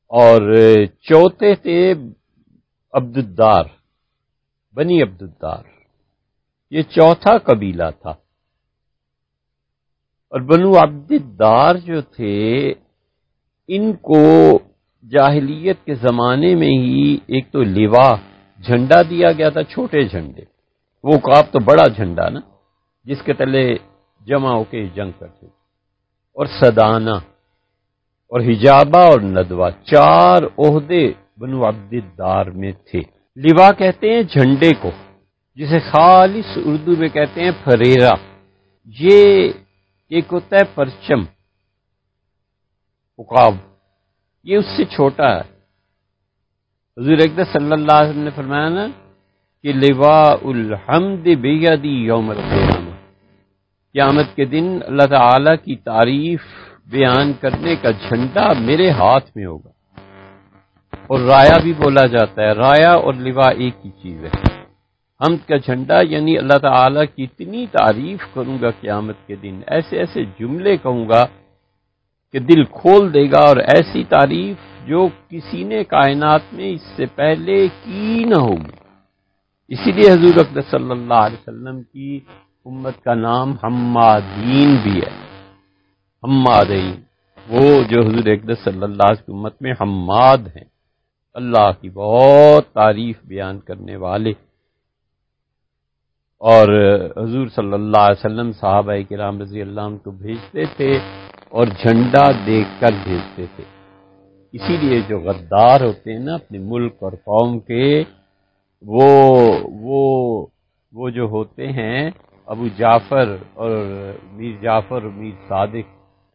اور چوتھے تھے عبد الدار، بنی عبد الدار، یہ چوتھا قبیلہ تھا۔ اور بنو عبد الدار جو تھے ان کو جاہلیت کے زمانے میں ہی ایک تو لوا، جھنڈا دیا گیا تھا، چھوٹے جھنڈے، وہ عقاب تو بڑا جھنڈا نا جس کے تلے جمع ہو کے جنگ کرتے تھے، اور سدانہ اور حجابہ اور ندوہ، 4 عہدے بنو عبد الدار میں تھے۔ لوا کہتے ہیں جھنڈے کو، جسے خالص اردو میں کہتے ہیں پھریرا۔ یہ ایک ہوتا ہے پرچم، عقاب، یہ اس سے چھوٹا ہے۔ حضور اقدس صلی اللہ علیہ وسلم نے فرمایا نا کہ لواء الحمد بیدی یوم القیامہ، قیامت کے دن اللہ تعالی کی تعریف بیان کرنے کا جھنڈا میرے ہاتھ میں ہوگا۔ اور رایا بھی بولا جاتا ہے، رایا اور لواء ایک ہی چیز ہے۔ حمد کا جھنڈا یعنی اللہ تعالی کی اتنی تعریف کروں گا قیامت کے دن، ایسے ایسے جملے کہوں گا کہ دل کھول دے گا، اور ایسی تعریف جو کسی نے کائنات میں اس سے پہلے کی نہ ہوگی۔ اسی لیے حضور اقدس صلی اللہ علیہ وسلم کی امت کا نام حمادین بھی ہے، حمادین، وہ جو حضور اقدس صلی اللہ علیہ وسلم کی امت میں حماد ہیں، اللہ کی بہت تعریف بیان کرنے والے۔ اور حضور صلی اللہ علیہ وسلم صحابہ کرام رضی اللہ عنہ کو بھیجتے تھے اور جھنڈا دیکھ کر بھیجتے تھے۔ اسی لیے جو غدار ہوتے ہیں نا اپنے ملک اور قوم کے، وہ جو ہوتے ہیں ابو جعفر اور میر جعفر اور میر صادق،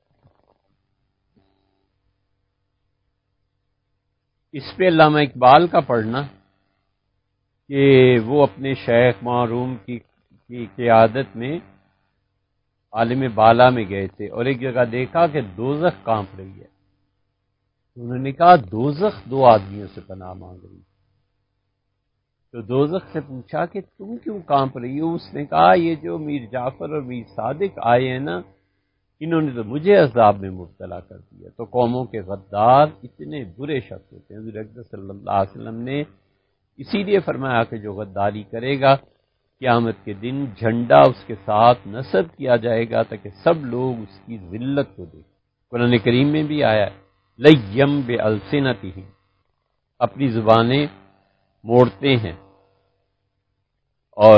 اس پہ علامہ اقبال کا پڑھنا کہ وہ اپنے شیخ معروم کی قیادت میں عالم بالا میں گئے تھے اور ایک جگہ دیکھا کہ دوزخ کانپ رہی ہے۔ انہوں نے کہا دوزخ 2 آدمیوں سے پناہ مانگ رہی ہے۔ تو دوزخ سے پوچھا کہ تم کیوں کانپ رہی ہو؟ اس نے کہا یہ جو میر جعفر اور میر صادق آئے ہیں نا، انہوں نے تو مجھے عذاب میں مبتلا کر دیا۔ تو قوموں کے غدار اتنے برے شخص ہوتے ہیں۔ حضور اقدس صلی اللہ علیہ وسلم نے اسی لیے فرمایا کہ جو غداری کرے گا قیامت کے دن جھنڈا اس کے ساتھ نصب کیا جائے گا تاکہ سب لوگ اس کی ذلت کو دیکھیں۔ قرآن کریم میں بھی آیا ہے لیم بِأَلْسِنَتِهِمْ، اپنی زبانیں موڑتے ہیں۔ اور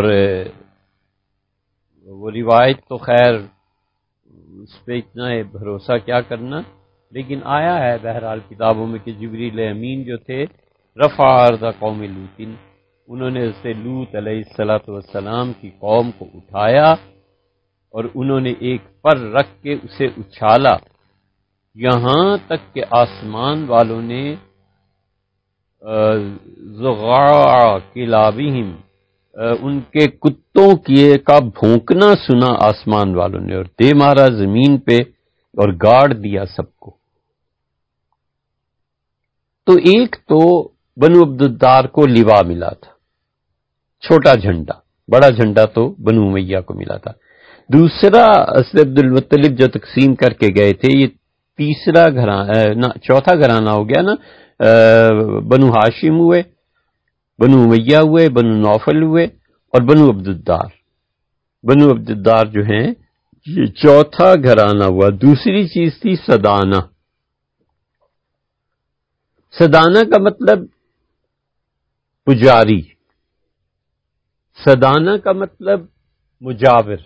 وہ روایت تو خیر اس پہ اتنا بھروسہ کیا کرنا، لیکن آیا ہے بہرحال کتابوں میں کہ جبریل امین جو تھے رفع عرض قوم لوط، انہوں نے اسے لوط علیہ السلام کی قوم کو اٹھایا اور انہوں نے ایک پر رکھ کے اسے اچھالا، یہاں تک کہ آسمان والوں نے زغاع کلابہم، ان کے کتوں کا بھونکنا سنا آسمان والوں نے، اور دے مارا زمین پہ اور گاڑ دیا سب کو۔ تو ایک تو بنو عبد الدار کو لوا ملا تھا، چھوٹا جھنڈا، بڑا جھنڈا تو بنو امیہ کو ملا تھا۔ دوسرا اسد عبد المطلب جو تقسیم کر کے گئے تھے، یہ تیسرا گھرانہ، چوتھا گھرانہ ہو گیا نا، بنو ہاشم ہوئے، بنو امیہ ہوئے، بنو نوفل ہوئے اور بنو عبد الدار۔ بنو عبد الدار جو ہیں یہ چوتھا گھرانہ ہوا۔ دوسری چیز تھی سدانہ۔ سدانہ کا مطلب پجاری، سدانہ کا مطلب مجاور۔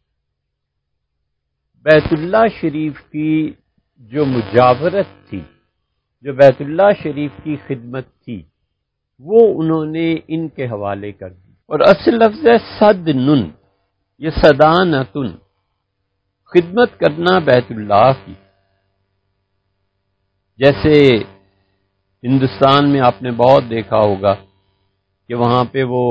بیت اللہ شریف کی جو مجاورت تھی، جو بیت اللہ شریف کی خدمت تھی، وہ انہوں نے ان کے حوالے کر دی۔ اور اصل لفظ ہے سدنن، یہ سدانتن، خدمت کرنا بیت اللہ کی۔ جیسے ہندوستان میں آپ نے بہت دیکھا ہوگا کہ وہاں پہ وہ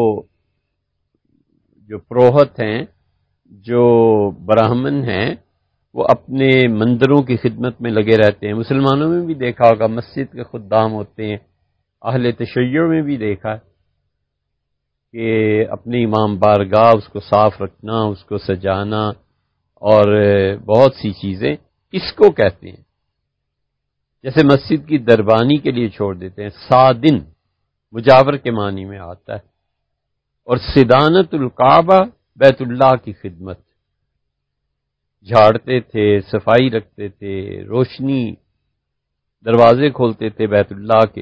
جو پروہت ہیں، جو برہمن ہیں، وہ اپنے مندروں کی خدمت میں لگے رہتے ہیں۔ مسلمانوں میں بھی دیکھا ہوگا مسجد کے خدام ہوتے ہیں، اہل تشیع میں بھی دیکھا ہے کہ اپنی امام بارگاہ اس کو صاف رکھنا، اس کو سجانا اور بہت سی چیزیں اس کو کہتے ہیں۔ جیسے مسجد کی دربانی کے لیے چھوڑ دیتے ہیں. سادن مجاور کے معنی میں آتا ہے. اور سدانت الکعبہ بیت اللہ کی خدمت، جھاڑتے تھے، صفائی رکھتے تھے، روشنی، دروازے کھولتے تھے بیت اللہ کے.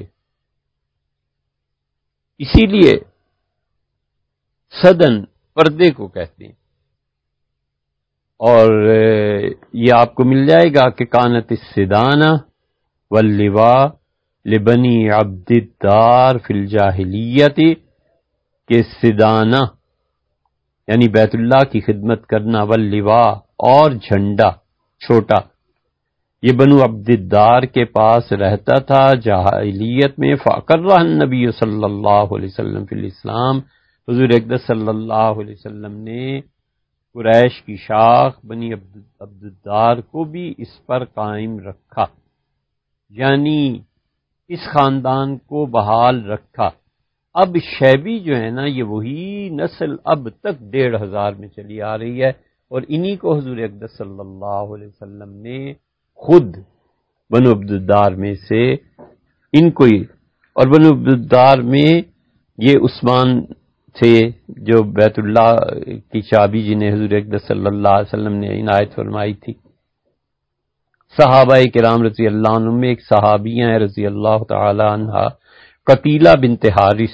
اسی لیے صدن پردے کو کہتے ہیں. اور یہ آپ کو مل جائے گا کہ کانت السدانہ واللواء لبنی عبد الدار فی الجاہلیت، کہ سدانہ یعنی بیت اللہ کی خدمت کرنا، واللواء اور جھنڈا چھوٹا، یہ بنو عبد الدار کے پاس رہتا تھا جاہلیت میں. فَأَقَرَّهَا النبی صلی اللہ علیہ وسلم فی الاسلام، حضور اقدس صلی اللہ علیہ وسلم نے قریش کی شاخ بنی عبد الدار کو بھی اس پر قائم رکھا، یعنی اس خاندان کو بحال رکھا. اب شیبی جو ہے نا، یہ وہی نسل اب تک 1500 میں چلی آ رہی ہے، اور انہی کو حضور اقدس صلی اللہ علیہ وسلم نے خود بنو عبد الدار میں سے ان کو ہی، اور بنو عبد الدار میں یہ عثمان تھے جو بیت اللہ کی چابی جنہیں حضور اقدس صلی اللہ علیہ وسلم نے عنایت فرمائی تھی. صحابہ کرام رضی اللہ عنہم میں ایک صحابیہ ہیں رضی اللہ تعالی عنہا، قتیلہ بنت حارث،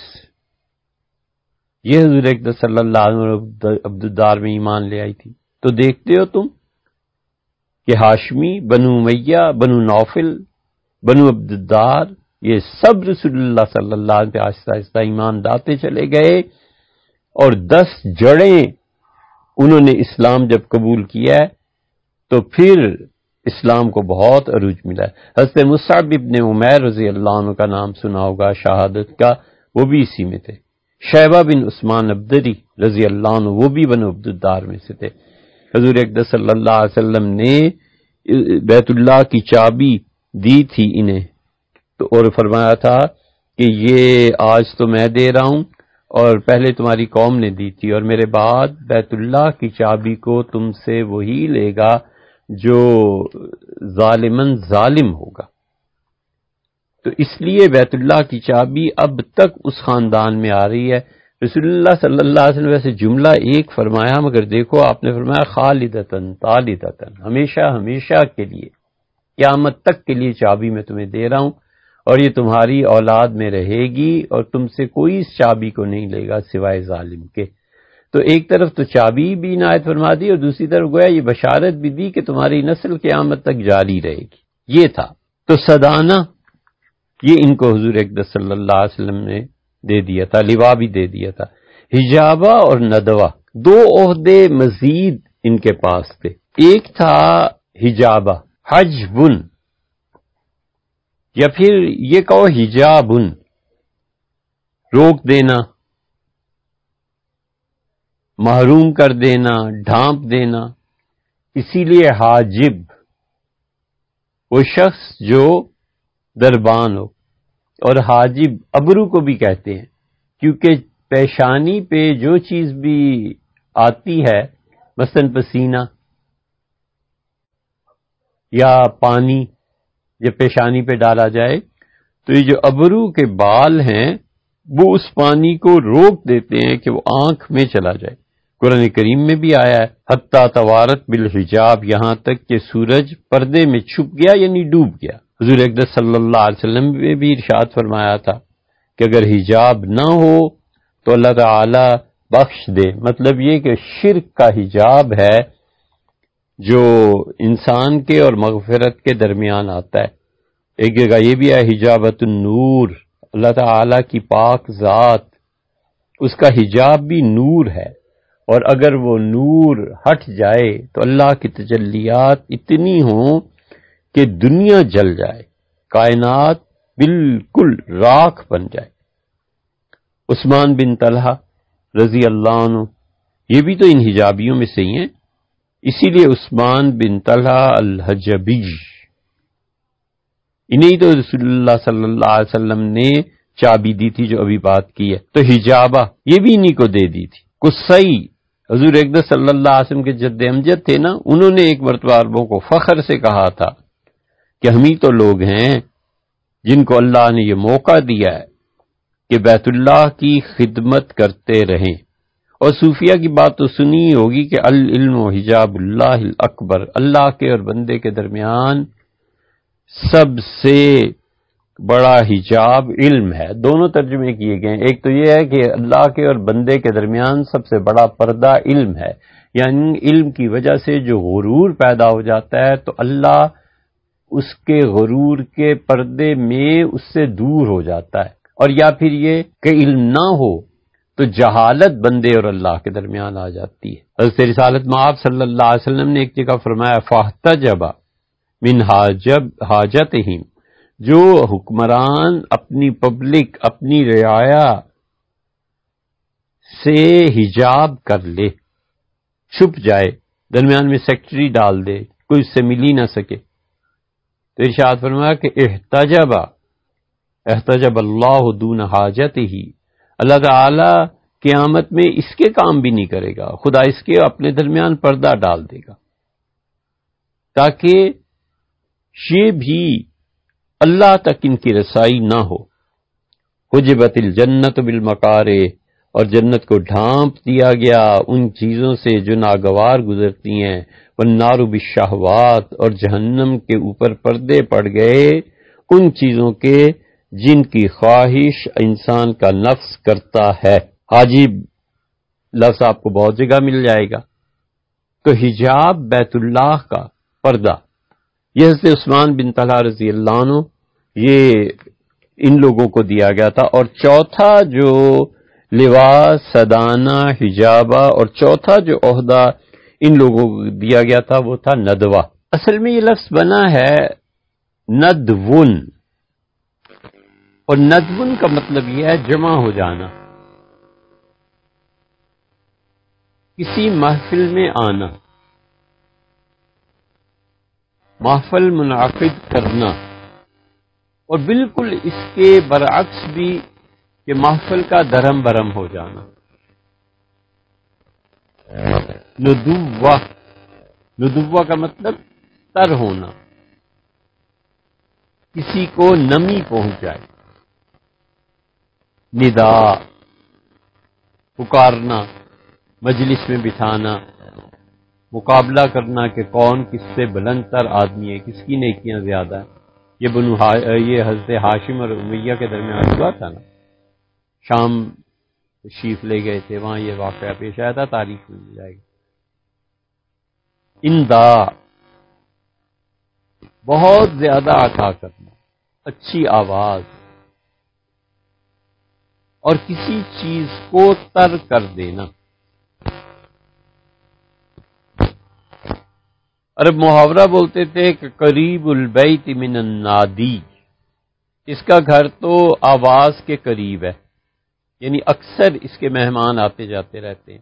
یہ حضور اقدس صلی اللہ علیہ وسلم عبد الدار میں ایمان لے آئی تھی. تو دیکھتے ہو تم کہ ہاشمی، بنو امیہ، بنو نوفل، بنو عبد الدار، یہ سب رسول اللہ صلی اللہ علیہ وسلم پہ آہستہ آہستہ ایمان لاتے چلے گئے، اور 10 جڑیں انہوں نے اسلام جب قبول کیا ہے تو پھر اسلام کو بہت عروج ملا ہے. حضرت مصعب ابن عمیر رضی اللہ عنہ کا نام سنا ہوگا شہادت کا، وہ بھی اسی میں تھے. شیبہ بن عثمان عبدری رضی اللہ عنہ، وہ بھی بنو عبد الدار میں سے تھے. حضور اقدس صلی اللہ علیہ وسلم نے بیت اللہ کی چابی دی تھی انہیں، تو اور فرمایا تھا کہ یہ آج تو میں دے رہا ہوں، اور پہلے تمہاری قوم نے دی تھی، اور میرے بعد بیت اللہ کی چابی کو تم سے وہی لے گا جو ظالماً ظالم ہوگا. تو اس لیے بیت اللہ کی چابی اب تک اس خاندان میں آ رہی ہے. رسول اللہ صلی اللہ علیہ وسلم ویسے جملہ ایک فرمایا، مگر دیکھو آپ نے فرمایا خالدتاً طالدتاً، ہمیشہ ہمیشہ کے لیے، قیامت تک کے لیے چابی میں تمہیں دے رہا ہوں، اور یہ تمہاری اولاد میں رہے گی، اور تم سے کوئی اس چابی کو نہیں لے گا سوائے ظالم کے. تو ایک طرف تو چابی بھی عنایت فرما دی، اور دوسری طرف گویا یہ بشارت بھی دی کہ تمہاری نسل قیامت تک جاری رہے گی. یہ تھا. تو صدانہ یہ ان کو حضور اقدس صلی اللہ علیہ وسلم نے دے دیا تھا، لوا بھی دے دیا تھا. حجابہ اور ندوہ 2 عہدے مزید ان کے پاس تھے. ایک تھا حجابہ، حجبن، یا پھر یہ کہو حجابن، روک دینا، محروم کر دینا، ڈھانپ دینا. اسی لیے حاجب وہ شخص جو دربان ہو، اور حاجب ابرو کو بھی کہتے ہیں، کیونکہ پیشانی پہ جو چیز بھی آتی ہے، مثلا پسینہ یا پانی جب پیشانی پہ ڈالا جائے تو یہ جو ابرو کے بال ہیں وہ اس پانی کو روک دیتے ہیں کہ وہ آنکھ میں چلا جائے. قرآن کریم میں بھی آیا ہے حتیٰ توارت بالحجاب، یہاں تک کہ سورج پردے میں چھپ گیا یعنی ڈوب گیا. حضور اقدس صلی اللہ علیہ وسلم نے بھی ارشاد فرمایا تھا کہ اگر حجاب نہ ہو تو اللہ تعالی بخش دے. مطلب یہ کہ شرک کا حجاب ہے جو انسان کے اور مغفرت کے درمیان آتا ہے. ایک جگہ یہ بھی ہے حجابت النور، اللہ تعالی کی پاک ذات، اس کا حجاب بھی نور ہے، اور اگر وہ نور ہٹ جائے تو اللہ کی تجلیات اتنی ہوں کہ دنیا جل جائے، کائنات بالکل راکھ بن جائے. عثمان بن طلحہ رضی اللہ عنہ یہ بھی تو ان حجابیوں میں سے ہی ہیں، اسی لیے عثمان بن طلحہ الحجبی، انہیں تو رسول اللہ صلی اللہ علیہ وسلم نے چابی دی تھی جو ابھی بات کی ہے. تو حجابہ یہ بھی انہیں کو دے دی تھی. قصی حضور اقدس صلی اللہ علیہ وسلم کے جد امجد تھے نا، انہوں نے ایک مرتبہ عربوں کو فخر سے کہا تھا کہ ہم ہی تو لوگ ہیں جن کو اللہ نے یہ موقع دیا ہے کہ بیت اللہ کی خدمت کرتے رہیں. اور صوفیہ کی بات تو سنی ہی ہوگی کہ العلم و حجاب اللہ الاکبر، اللہ کے اور بندے کے درمیان سب سے بڑا حجاب علم ہے. دونوں ترجمے کیے گئے ہیں. ایک تو یہ ہے کہ اللہ کے اور بندے کے درمیان سب سے بڑا پردہ علم ہے، یعنی علم کی وجہ سے جو غرور پیدا ہو جاتا ہے تو اللہ اس کے غرور کے پردے میں اس سے دور ہو جاتا ہے. اور یا پھر یہ کہ علم نہ ہو تو جہالت بندے اور اللہ کے درمیان آ جاتی ہے. حضرت رسالت مآب صلی اللہ علیہ وسلم نے ایک جگہ فرمایا فاحتجب من حاجتہم، جو حکمران اپنی پبلک، اپنی رعایا سے حجاب کر لے، چھپ جائے، درمیان میں سیکٹری ڈال دے، کوئی اس سے مل ہی نہ سکے، تو ارشاد فرمایا کہ احتجب اللہ دون حاجتہ، اللہ تعالی قیامت میں اس کے کام بھی نہیں کرے گا، خدا اس کے اپنے درمیان پردہ ڈال دے گا تاکہ یہ بھی اللہ تک ان کی رسائی نہ ہو. حجبت الجنت بالمکارہ، اور جنت کو ڈھانپ دیا گیا ان چیزوں سے جو ناگوار گزرتی ہیں، والنار بالشہوات، اور جہنم کے اوپر پردے پڑ گئے ان چیزوں کے جن کی خواہش انسان کا نفس کرتا ہے. حاجی لفظ آپ کو بہت جگہ مل جائے گا. تو حجاب بیت اللہ کا پردہ یہ حضرت عثمان بن طلحہ رضی اللہ عنہ یہ ان لوگوں کو دیا گیا تھا. اور چوتھا جو لواء سدانہ حجابہ، اور چوتھا جو عہدہ ان لوگوں کو دیا گیا تھا وہ تھا ندوہ. اصل میں یہ لفظ بنا ہے ندون، اور ندون کا مطلب یہ ہے جمع ہو جانا، کسی محفل میں آنا، محفل منعقد کرنا. اور بالکل اس کے برعکس بھی کہ محفل کا درہم برہم ہو جانا. ندوہ کا مطلب تر ہونا، کسی کو نمی پہنچ جائے. ندا پکارنا، مجلس میں بٹھانا، مقابلہ کرنا کہ کون کس سے بلند تر آدمی ہے، کس کی نیکیاں زیادہ ہیں. یہ حضرت ہاشم اور امیہ کے درمیان ہوا تھا نا، شام تشریف لے گئے تھے، وہاں یہ واقعہ پیش آیا تھا، تاریخ میں مل جائے گی. اندا بہت زیادہ عطا کرنا، اچھی آواز، اور کسی چیز کو تر کر دینا. عرب محاورہ بولتے تھے کہ قریب البیت من النادی، اس کا گھر تو آواز کے قریب ہے، یعنی اکثر اس کے مہمان آتے جاتے رہتے ہیں.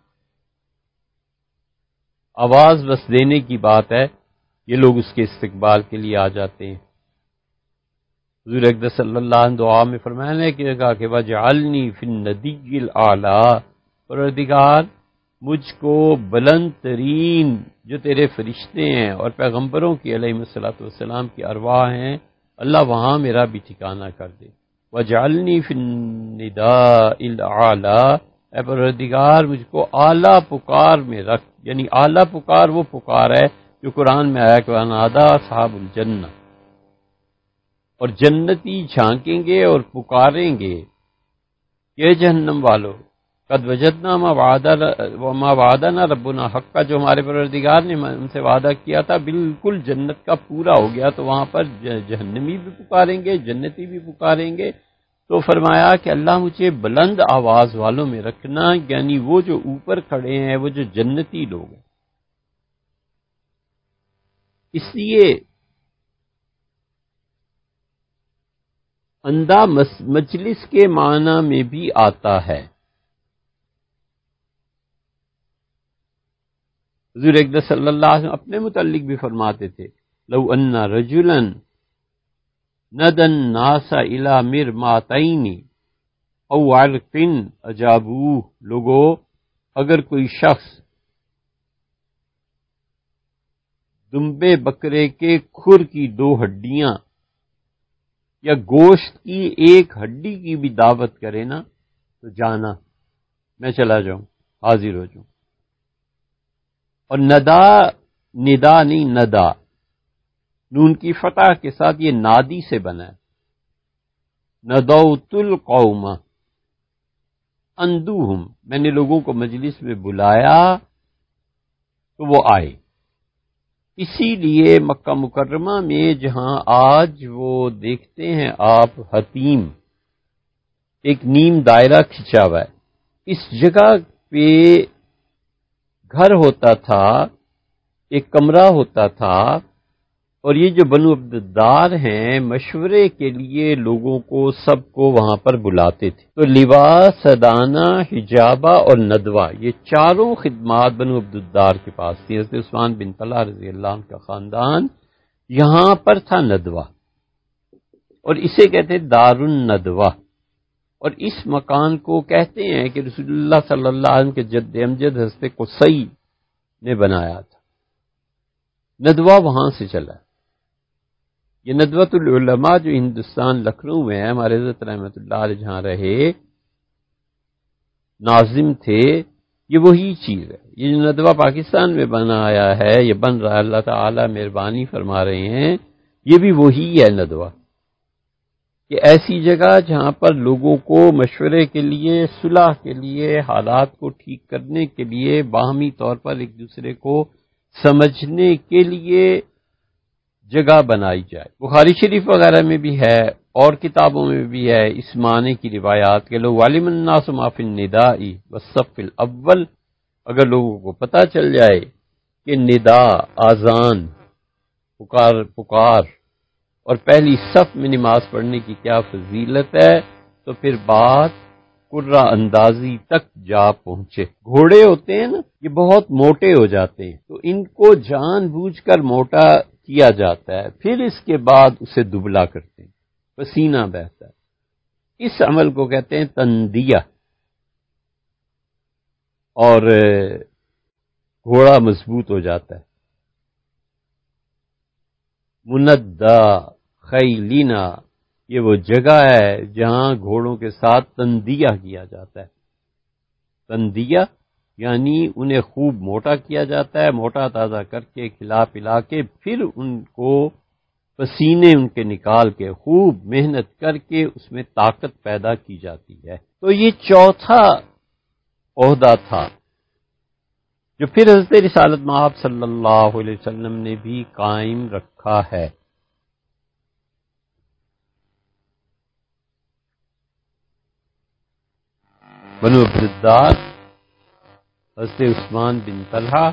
آواز بس دینے کی بات ہے، یہ لوگ اس کے استقبال کے لیے آ جاتے ہیں. حضور اقدس صلی اللہ علیہ وسلم دعا میں فرمایا کہ کہا کہ وجعلنی فی الندی الاعلی، پروردگار مجھ کو بلند ترین جو تیرے فرشتے ہیں اور پیغمبروں کی علیہ الصلوۃ والسلام کی ارواح ہیں، اللہ وہاں میرا بھی ٹھکانہ کر دے. وجعلنی فی النداء الاعلی، اے پروردگار مجھ کو اعلیٰ پکار میں رکھ، یعنی اعلیٰ پکار وہ پکار ہے جو قرآن میں آیا کہ ونادیٰ اصحاب الجنہ، اور جنتی جھانکیں گے اور پکاریں گے کہ جہنم والو قد وجدنا ما وعدنا ربنا حقا، جو ہمارے پروردگار نے ہم سے وعدہ کیا تھا بالکل جنت کا پورا ہو گیا. تو وہاں پر جہنمی بھی پکاریں گے، جنتی بھی پکاریں گے. تو فرمایا کہ اللہ مجھے بلند آواز والوں میں رکھنا، یعنی وہ جو اوپر کھڑے ہیں، وہ جو جنتی لوگ ہیں. اس لیے اندھا مجلس کے معنی میں بھی آتا ہے. حضور اقدس صلی اللہ علیہ وسلم اپنے متعلق بھی فرماتے تھے لو ان رجلا ندى الناس الى مرماتین او عرق اجابوه، لوگو اگر کوئی شخص دمبے بکرے کے کھر کی 2 ہڈیاں یا گوشت کی 1 ہڈی کی بھی دعوت کرے نا تو جانا، میں چلا جاؤں، حاضر ہو جاؤں۔ اور ندا نہیں، ندا، نون کی فتح کے ساتھ یہ نادی سے بنا ہے۔ ندوت القوم اندوہم، میں نے لوگوں کو مجلس میں بلایا تو وہ آئے۔ اسی لیے مکہ مکرمہ میں جہاں آج وہ دیکھتے ہیں آپ حتیم، ایک نیم دائرہ کھنچا ہوا ہے، اس جگہ پہ گھر ہوتا تھا، ایک کمرہ ہوتا تھا، اور یہ جو بنو عبدالدار ہیں مشورے کے لیے لوگوں کو سب کو وہاں پر بلاتے تھے۔ تو لباس، ادانہ، حجابہ اور ندوہ، یہ چاروں خدمات بنو عبدالدار کے پاس تھی۔ حضرت عثمان بن طلحہ رضی اللہ عنہ کا خاندان یہاں پر تھا ندوہ، اور اسے کہتے دار الندوہ۔ اور اس مکان کو کہتے ہیں کہ رسول اللہ صلی اللہ علیہ وسلم کے جد امجد حضرت قصی نے بنایا تھا۔ ندوہ وہاں سے چلا۔ یہ ندوۃ العلماء جو ہندوستان لکھنؤ میں ہے، ہمارے حضرت رحمۃ اللہ علیہ جہاں رہے ناظم تھے، یہ وہی چیز ہے۔ یہ جو ندوہ پاکستان میں بنایا ہے، یہ بن رہا ہے، اللہ تعالی مہربانی فرما رہے ہیں، یہ بھی وہی ہے ندوہ، کہ ایسی جگہ جہاں پر لوگوں کو مشورے کے لیے، صلح کے لیے، حالات کو ٹھیک کرنے کے لیے، باہمی طور پر ایک دوسرے کو سمجھنے کے لیے جگہ بنائی جائے۔ بخاری شریف وغیرہ میں بھی ہے اور کتابوں میں بھی ہے اس معنی کی روایات کے لوگ علم الناس ما فی النداء والصف الاول، اگر لوگوں کو پتہ چل جائے کہ ندا، آذان، پکار اور پہلی صف میں نماز پڑھنے کی کیا فضیلت ہے، تو پھر بات قرہ اندازی تک جا پہنچے۔ گھوڑے ہوتے ہیں نا، یہ بہت موٹے ہو جاتے ہیں، تو ان کو جان بوجھ کر موٹا کیا جاتا ہے، پھر اس کے بعد اسے دبلا کرتے ہیں، پسینہ بہتا ہے۔ اس عمل کو کہتے ہیں تندیہ، اور گھوڑا مضبوط ہو جاتا ہے۔ مندہ خیلینا، یہ وہ جگہ ہے جہاں گھوڑوں کے ساتھ تندیہ کیا جاتا ہے۔ تندیہ یعنی انہیں خوب موٹا کیا جاتا ہے، موٹا تازہ کر کے کھلا پلا کے پھر ان کو پسینے ان کے نکال کے خوب محنت کر کے اس میں طاقت پیدا کی جاتی ہے۔ تو یہ چوتھا عہدہ تھا جو پھر حضرت رسالت مآب صلی اللہ علیہ وسلم نے بھی قائم رکھا ہے۔ بنو عبدالدار، حضرت عثمان بن طلحہ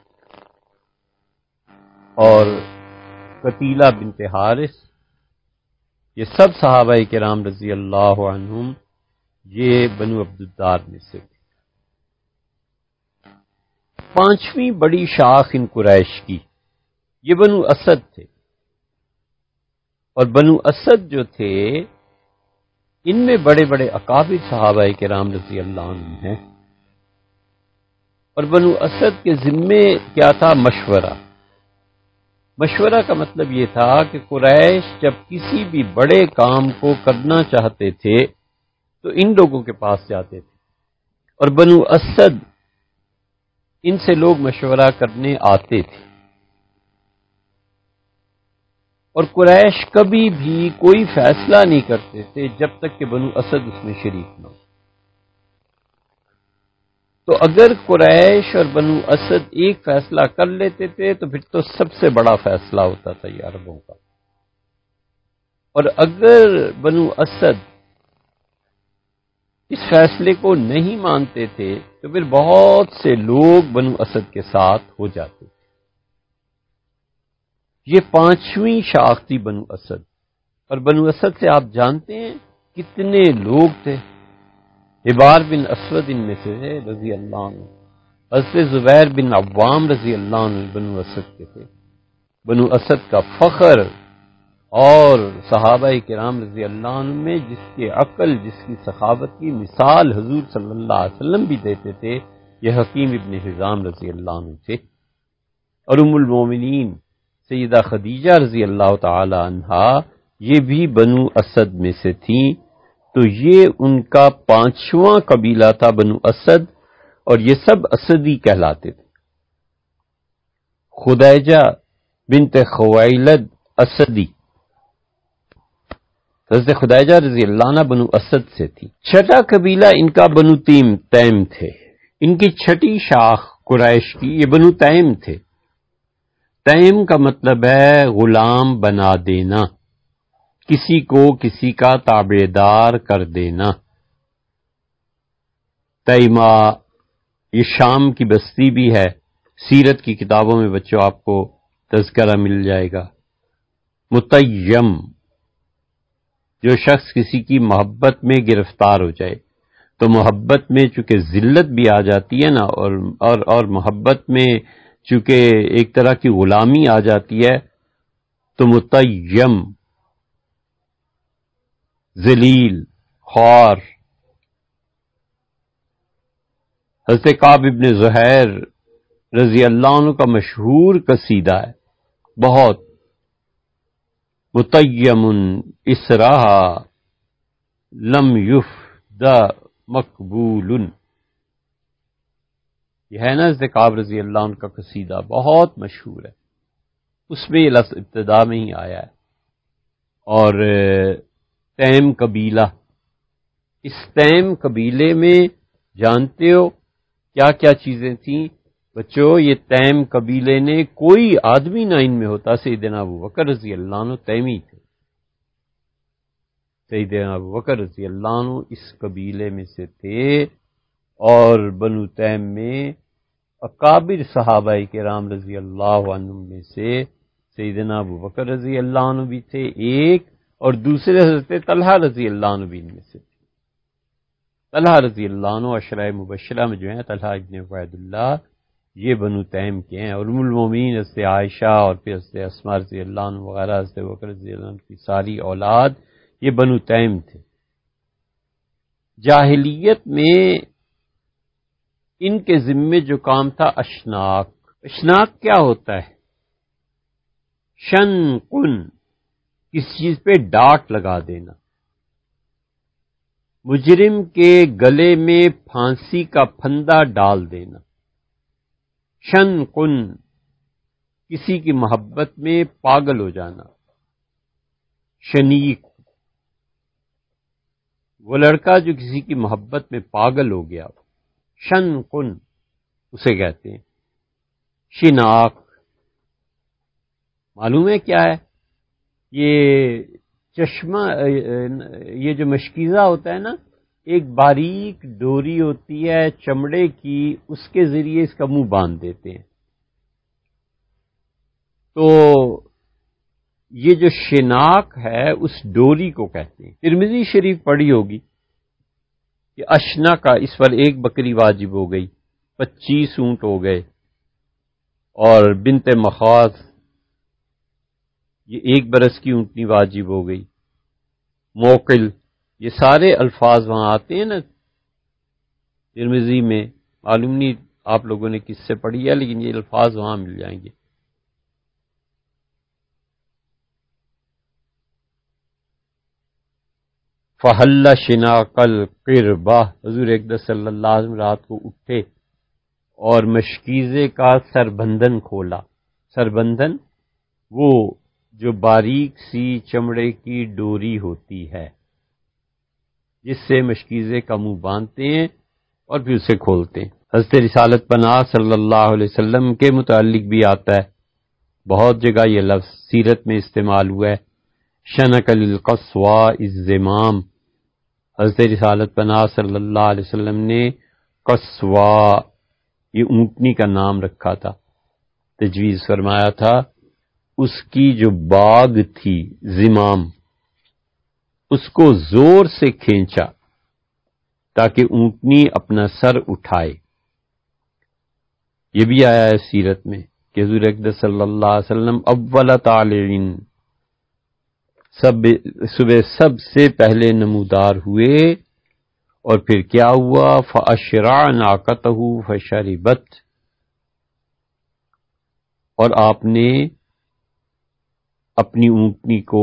اور قتیلہ بنت حارث، یہ سب صحابہ کرام رضی اللہ عنہم یہ بنو عبدالدار میں سے تھے۔ پانچویں بڑی شاخ ان قریش کی یہ بنو اسد تھے، اور بنو اسد جو تھے ان میں بڑے بڑے اکابر صحابہ کرام رضی اللہ عنہم ہیں۔ اور بنو اسد کے ذمے کیا تھا؟ مشورہ۔ مشورہ کا مطلب یہ تھا کہ قریش جب کسی بھی بڑے کام کو کرنا چاہتے تھے تو ان لوگوں کے پاس جاتے تھے، اور بنو اسد ان سے لوگ مشورہ کرنے آتے تھے، اور قریش کبھی بھی کوئی فیصلہ نہیں کرتے تھے جب تک کہ بنو اسد اس میں شریک نہ ہو۔ تو اگر قریش اور بنو اسد ایک فیصلہ کر لیتے تھے تو پھر تو سب سے بڑا فیصلہ ہوتا تھا یہ عربوں کا، اور اگر بنو اسد اس فیصلے کو نہیں مانتے تھے تو پھر بہت سے لوگ بنو اسد کے ساتھ ہو جاتے تھے۔ یہ پانچویں شاخ تھی بنو اسد، اور بنو اسد سے آپ جانتے ہیں کتنے لوگ تھے۔ حبار بن اسود ان میں سے رضی اللہ عنہ، حضرت زبیر بن عوام رضی اللہ عنہ بنو اسد کے تھے۔ بنو اسد کا فخر، اور صحابہ کرام رضی اللہ عنہ میں جس کے عقل، جس کی سخاوت کی مثال حضور صلی اللہ علیہ وسلم بھی دیتے تھے، یہ حکیم ابن حزام رضی اللہ عنہ تھے۔ اور ام المومنین سیدہ خدیجہ رضی اللہ تعالی عنہا یہ بھی بنو اسد میں سے تھیں، تو یہ ان کا 5واں قبیلہ تھا بنو اسد، اور یہ سب اسدی کہلاتے تھے۔ خدیجہ بنت خویلد اسدی، حضرت خدیجہ رضی اللہ عنہ بنو اسد سے تھی۔ چھٹا قبیلہ ان کا بنو تیم تھے، ان کی چھٹی شاخ قریش کی یہ بنو تیم تھے۔ تیم کا مطلب ہے غلام بنا دینا، کسی کو کسی کا تابع دار کر دینا۔ تیمہ یہ شام کی بستی بھی ہے، سیرت کی کتابوں میں بچوں آپ کو تذکرہ مل جائے گا۔ متیم، جو شخص کسی کی محبت میں گرفتار ہو جائے، تو محبت میں چونکہ ذلت بھی آ جاتی ہے نا، اور محبت میں چونکہ ایک طرح کی غلامی آ جاتی ہے، تو متیم ذلیل خوار۔ حضرت کعب ابن زہیر رضی اللہ عنہ کا مشہور قصیدہ ہے بہت، متیم اسراہا لم یفد مقبول، یہ ہے نا حضرت کعب رضی اللہ عنہ کا قصیدہ، بہت مشہور ہے، اس میں یہ لفظ ابتدا میں ہی آیا ہے۔ اور تیم قبیلہ، اس تیم قبیلے میں جانتے ہو کیا کیا چیزیں تھیں بچوں؟ یہ تیم قبیلے نے کوئی آدمی نہ ان میں ہوتا، سیدنا ابوبکر رضی اللہ عنہ تیمی تھے، سیدنا ابوبکر رضی اللہ عنہ اس قبیلے میں سے تھے، اور بنو تیم میں اکابر صحابہ کرام رضی اللہ عنہ میں سے سیدنا ابوبکر رضی اللہ عنہ بھی تھے ایک، اور دوسرے حضرت طلحہ رضی اللہ عنہ بھی ان میں سے تھے۔ طلحہ رضی اللہ عنہ عشرہ مبشرہ میں جو ہیں، طلحہ ابن عبید اللہ، یہ بنو تیم کے ہیں، اور ام المومنین حضرت عائشہ اور پھر حضرت اسماء رضی اللہ عنہ وغیرہ، حضرت ابوبکر رضی اللہ عنہ کی ساری اولاد یہ بنو تیم تھے۔ جاہلیت میں ان کے ذمے جو کام تھا اشناک کیا ہوتا ہے؟ شن کن، کس چیز پہ ڈاٹ لگا دینا، مجرم کے گلے میں پھانسی کا پھندا ڈال دینا۔ شن کن، کسی کی محبت میں پاگل ہو جانا۔ شنیک، وہ لڑکا جو کسی کی محبت میں پاگل ہو گیا، شن کن اسے کہتے ہیں۔ شناک معلوم ہے کیا ہے؟ یہ چشمہ، یہ جو مشکیزہ ہوتا ہے نا، ایک باریک ڈوری ہوتی ہے چمڑے کی، اس کے ذریعے اس کا منہ باندھ دیتے ہیں۔ تو یہ جو شناک ہے اس ڈوری کو کہتے ہیں۔ ترمذی شریف پڑھی ہوگی کہ اشنا کا اس پر ایک بکری واجب ہو گئی، 25 اونٹ ہو گئے، اور بنت مخاض یہ 1 برس کی اونٹنی واجب ہو گئی، موقل، یہ سارے الفاظ وہاں آتے ہیں نا ترمذی میں، معلوم نہیں آپ لوگوں نے کس سے پڑھی ہے، لیکن یہ الفاظ وہاں مل جائیں گے۔ فَحَلَّ شِنَاقَ الْقِرْبَةِ، حضور اقدس صلی اللہ علیہ وسلم رات کو اٹھے اور مشکیزے کا سربندن کھولا۔ سربندن وہ جو باریک سی چمڑے کی ڈوری ہوتی ہے جس سے مشکیزے کا منہ باندھتے ہیں اور پھر اسے کھولتے ہیں۔ حضرت رسالت پناہ صلی اللہ علیہ وسلم کے متعلق بھی آتا ہے، بہت جگہ یہ لفظ سیرت میں استعمال ہوا ہے۔ شنک للقصوى الزمام، حضرت رسالت پناہ صلی اللہ علیہ وسلم نے قصوى یہ اونٹنی کا نام رکھا تھا، تجویز فرمایا تھا، اس کی جو باگ تھی زمام، اس کو زور سے کھینچا تاکہ اونٹنی اپنا سر اٹھائے۔ یہ بھی آیا ہے سیرت میں کہ حضور اقدس صلی اللہ علیہ وسلم اول طالعین، صبح سب سے پہلے نمودار ہوئے، اور پھر کیا ہوا؟ فَأَشْرَعَ نَاقَتَهُ فَشَرِبَتْ، اور آپ نے اپنی اونٹنی کو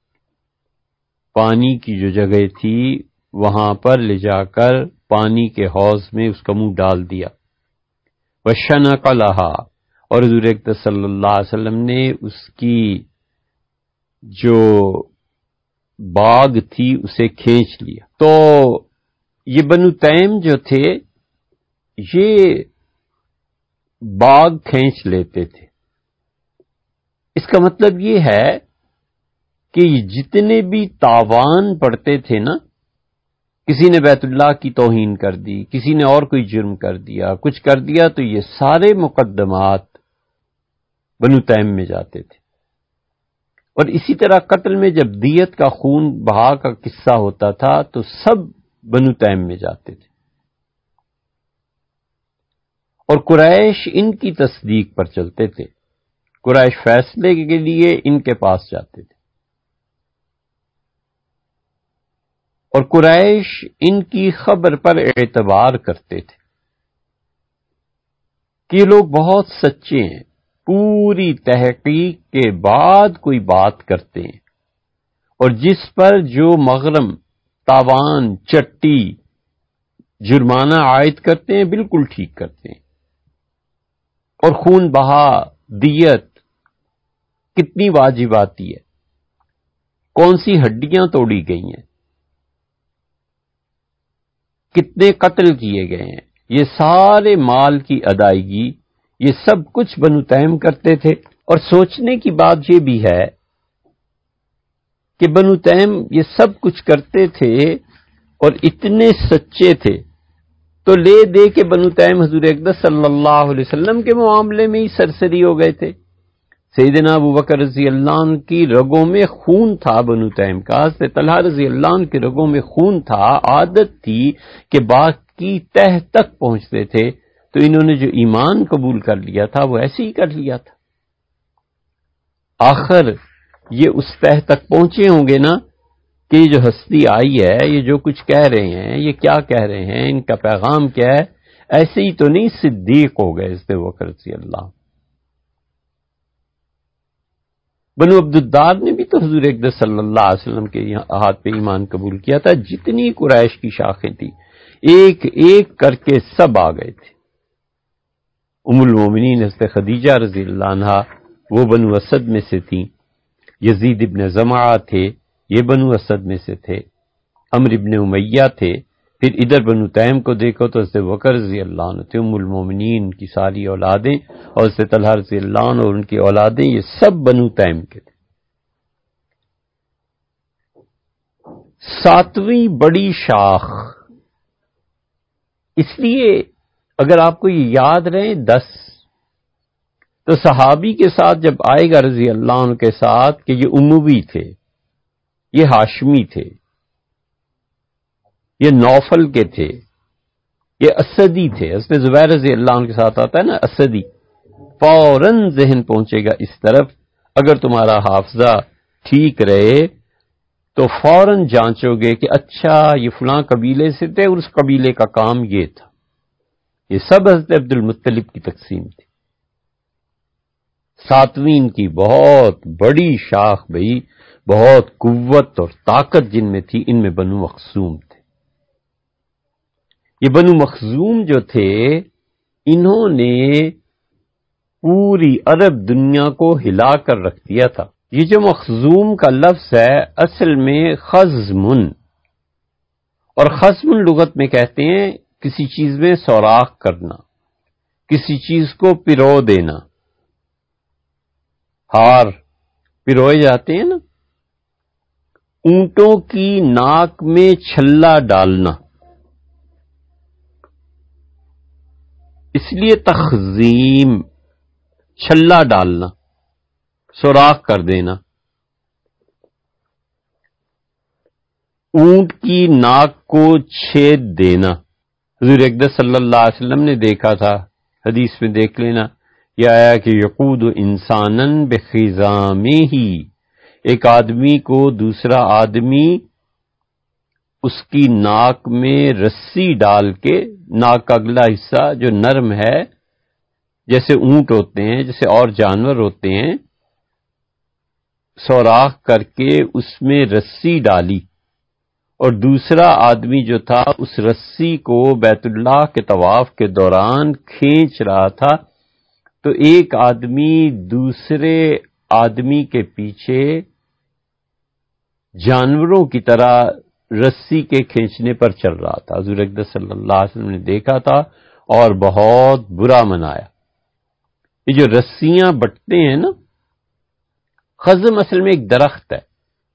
پانی کی جو جگہ تھی وہاں پر لے جا کر پانی کے حوض میں اس کا منہ ڈال دیا. وَشَنَقَ لَهَا، اور حضور اقدس صلی اللہ علیہ وسلم نے اس کی جو باغ تھی اسے کھینچ لیا. تو یہ بنو تیم جو تھے یہ باغ کھینچ لیتے تھے. اس کا مطلب یہ ہے کہ جتنے بھی تاوان پڑتے تھے نا، کسی نے بیت اللہ کی توہین کر دی، کسی نے اور کوئی جرم کر دیا، کچھ کر دیا، تو یہ سارے مقدمات بنو تیم میں جاتے تھے. اور اسی طرح قتل میں جب دیت کا خون بہا کا قصہ ہوتا تھا تو سب بنو تیم میں جاتے تھے. اور قریش ان کی تصدیق پر چلتے تھے، قریش فیصلے کے لیے ان کے پاس جاتے تھے، اور قریش ان کی خبر پر اعتبار کرتے تھے کہ یہ لوگ بہت سچے ہیں، پوری تحقیق کے بعد کوئی بات کرتے ہیں، اور جس پر جو مغرم، تاوان، چٹی، جرمانہ عائد کرتے ہیں بالکل ٹھیک کرتے ہیں. اور خون بہا، دیت کتنی واجب آتی ہے، کون سی ہڈیاں توڑی گئی ہیں، کتنے قتل کیے گئے ہیں، یہ سارے مال کی ادائیگی یہ سب کچھ بنو تیم کرتے تھے. اور سوچنے کی بات یہ بھی ہے کہ بنو تیم یہ سب کچھ کرتے تھے اور اتنے سچے تھے، تو لے دے کے بنو تیم حضور اقدس صلی اللہ علیہ وسلم کے معاملے میں ہی سرسری ہو گئے تھے. سیدنا ابو بکر رضی اللہ عنہ کی رگوں میں خون تھا بنو تیم کا، حضرت طلحہ رضی اللہ عنہ کی رگوں میں خون تھا. عادت تھی کہ باغ کی تہ تک پہنچتے تھے، تو انہوں نے جو ایمان قبول کر لیا تھا وہ ایسے ہی کر لیا تھا. آخر یہ اس تہ تک پہنچے ہوں گے نا کہ یہ جو ہستی آئی ہے، یہ جو کچھ کہہ رہے ہیں، یہ کیا کہہ رہے ہیں، ان کا پیغام کیا ہے. ایسے ہی تو نہیں صدیق ہو گئے حضرت ابو بکر رضی اللہ. بنو عبد الدار نے بھی تو حضور اقدس صلی اللہ علیہ وسلم کے ہاتھ پہ ایمان قبول کیا تھا. جتنی قریش کی شاخیں تھی ایک ایک کر کے سب آ گئے تھے. ام المومنین حضرت خدیجہ رضی اللہ عنہا وہ بنو اسد میں سے تھیں، یزید ابن زمعہ تھے یہ بنو اسد میں سے تھے، عمرو ابن امیہ تھے. پھر ادھر بنو تیم کو دیکھو تو حضرت بکر رضی اللہ عنہ تھے، ام المومنین کی ساری اولادیں اور حضرت طلحہ رضی اللہ عنہ اور ان کی اولادیں، یہ سب بنو تیم کے تھے. ساتویں بڑی شاخ، اس لیے اگر آپ کو یہ یاد رہے 10 تو صحابی کے ساتھ جب آئے گا رضی اللہ عنہ کے ساتھ کہ یہ اموی تھے، یہ ہاشمی تھے، یہ نوفل کے تھے، یہ اسدی تھے. حضرت زبیر رضی اللہ عنہ کے ساتھ آتا ہے نا اسدی، فوراً ذہن پہنچے گا اس طرف. اگر تمہارا حافظہ ٹھیک رہے تو فوراً جانچو گے کہ اچھا یہ فلاں قبیلے سے تھے اور اس قبیلے کا کام یہ تھا. یہ سب حضرت عبد المطلب کی تقسیم تھی. ساتویں کی بہت بڑی شاخ بھئی، بہت قوت اور طاقت جن میں تھی، ان میں بنو مخزوم تھے. یہ بنو مخزوم جو تھے انہوں نے پوری عرب دنیا کو ہلا کر رکھ دیا تھا. یہ جو مخزوم کا لفظ ہے اصل میں خزمن، اور خزمن لغت میں کہتے ہیں کسی چیز میں سوراخ کرنا، کسی چیز کو پرو دینا. ہار پروئے جاتے ہیں نا، اونٹوں کی ناک میں چھلا ڈالنا، اس لیے تخزیم، چھلا ڈالنا، سوراخ کر دینا. اونٹ کی ناک کو چھید دینا. حضور اقدس صلی اللہ علیہ وسلم نے دیکھا تھا، حدیث میں دیکھ لینا، یہ آیا کہ یقود انسانن بخزامہ، ایک آدمی کو دوسرا آدمی اس کی ناک میں رسی ڈال کے، ناک کا اگلا حصہ جو نرم ہے، جیسے اونٹ ہوتے ہیں، جیسے اور جانور ہوتے ہیں، سوراخ کر کے اس میں رسی ڈالی اور دوسرا آدمی جو تھا اس رسی کو بیت اللہ کے طواف کے دوران کھینچ رہا تھا، تو ایک آدمی دوسرے آدمی کے پیچھے جانوروں کی طرح رسی کے کھینچنے پر چل رہا تھا۔ حضور اقدس صلی اللہ علیہ وسلم نے دیکھا تھا اور بہت برا منایا۔ یہ جو رسیاں بٹتے ہیں نا، خزم اصل میں ایک درخت ہے،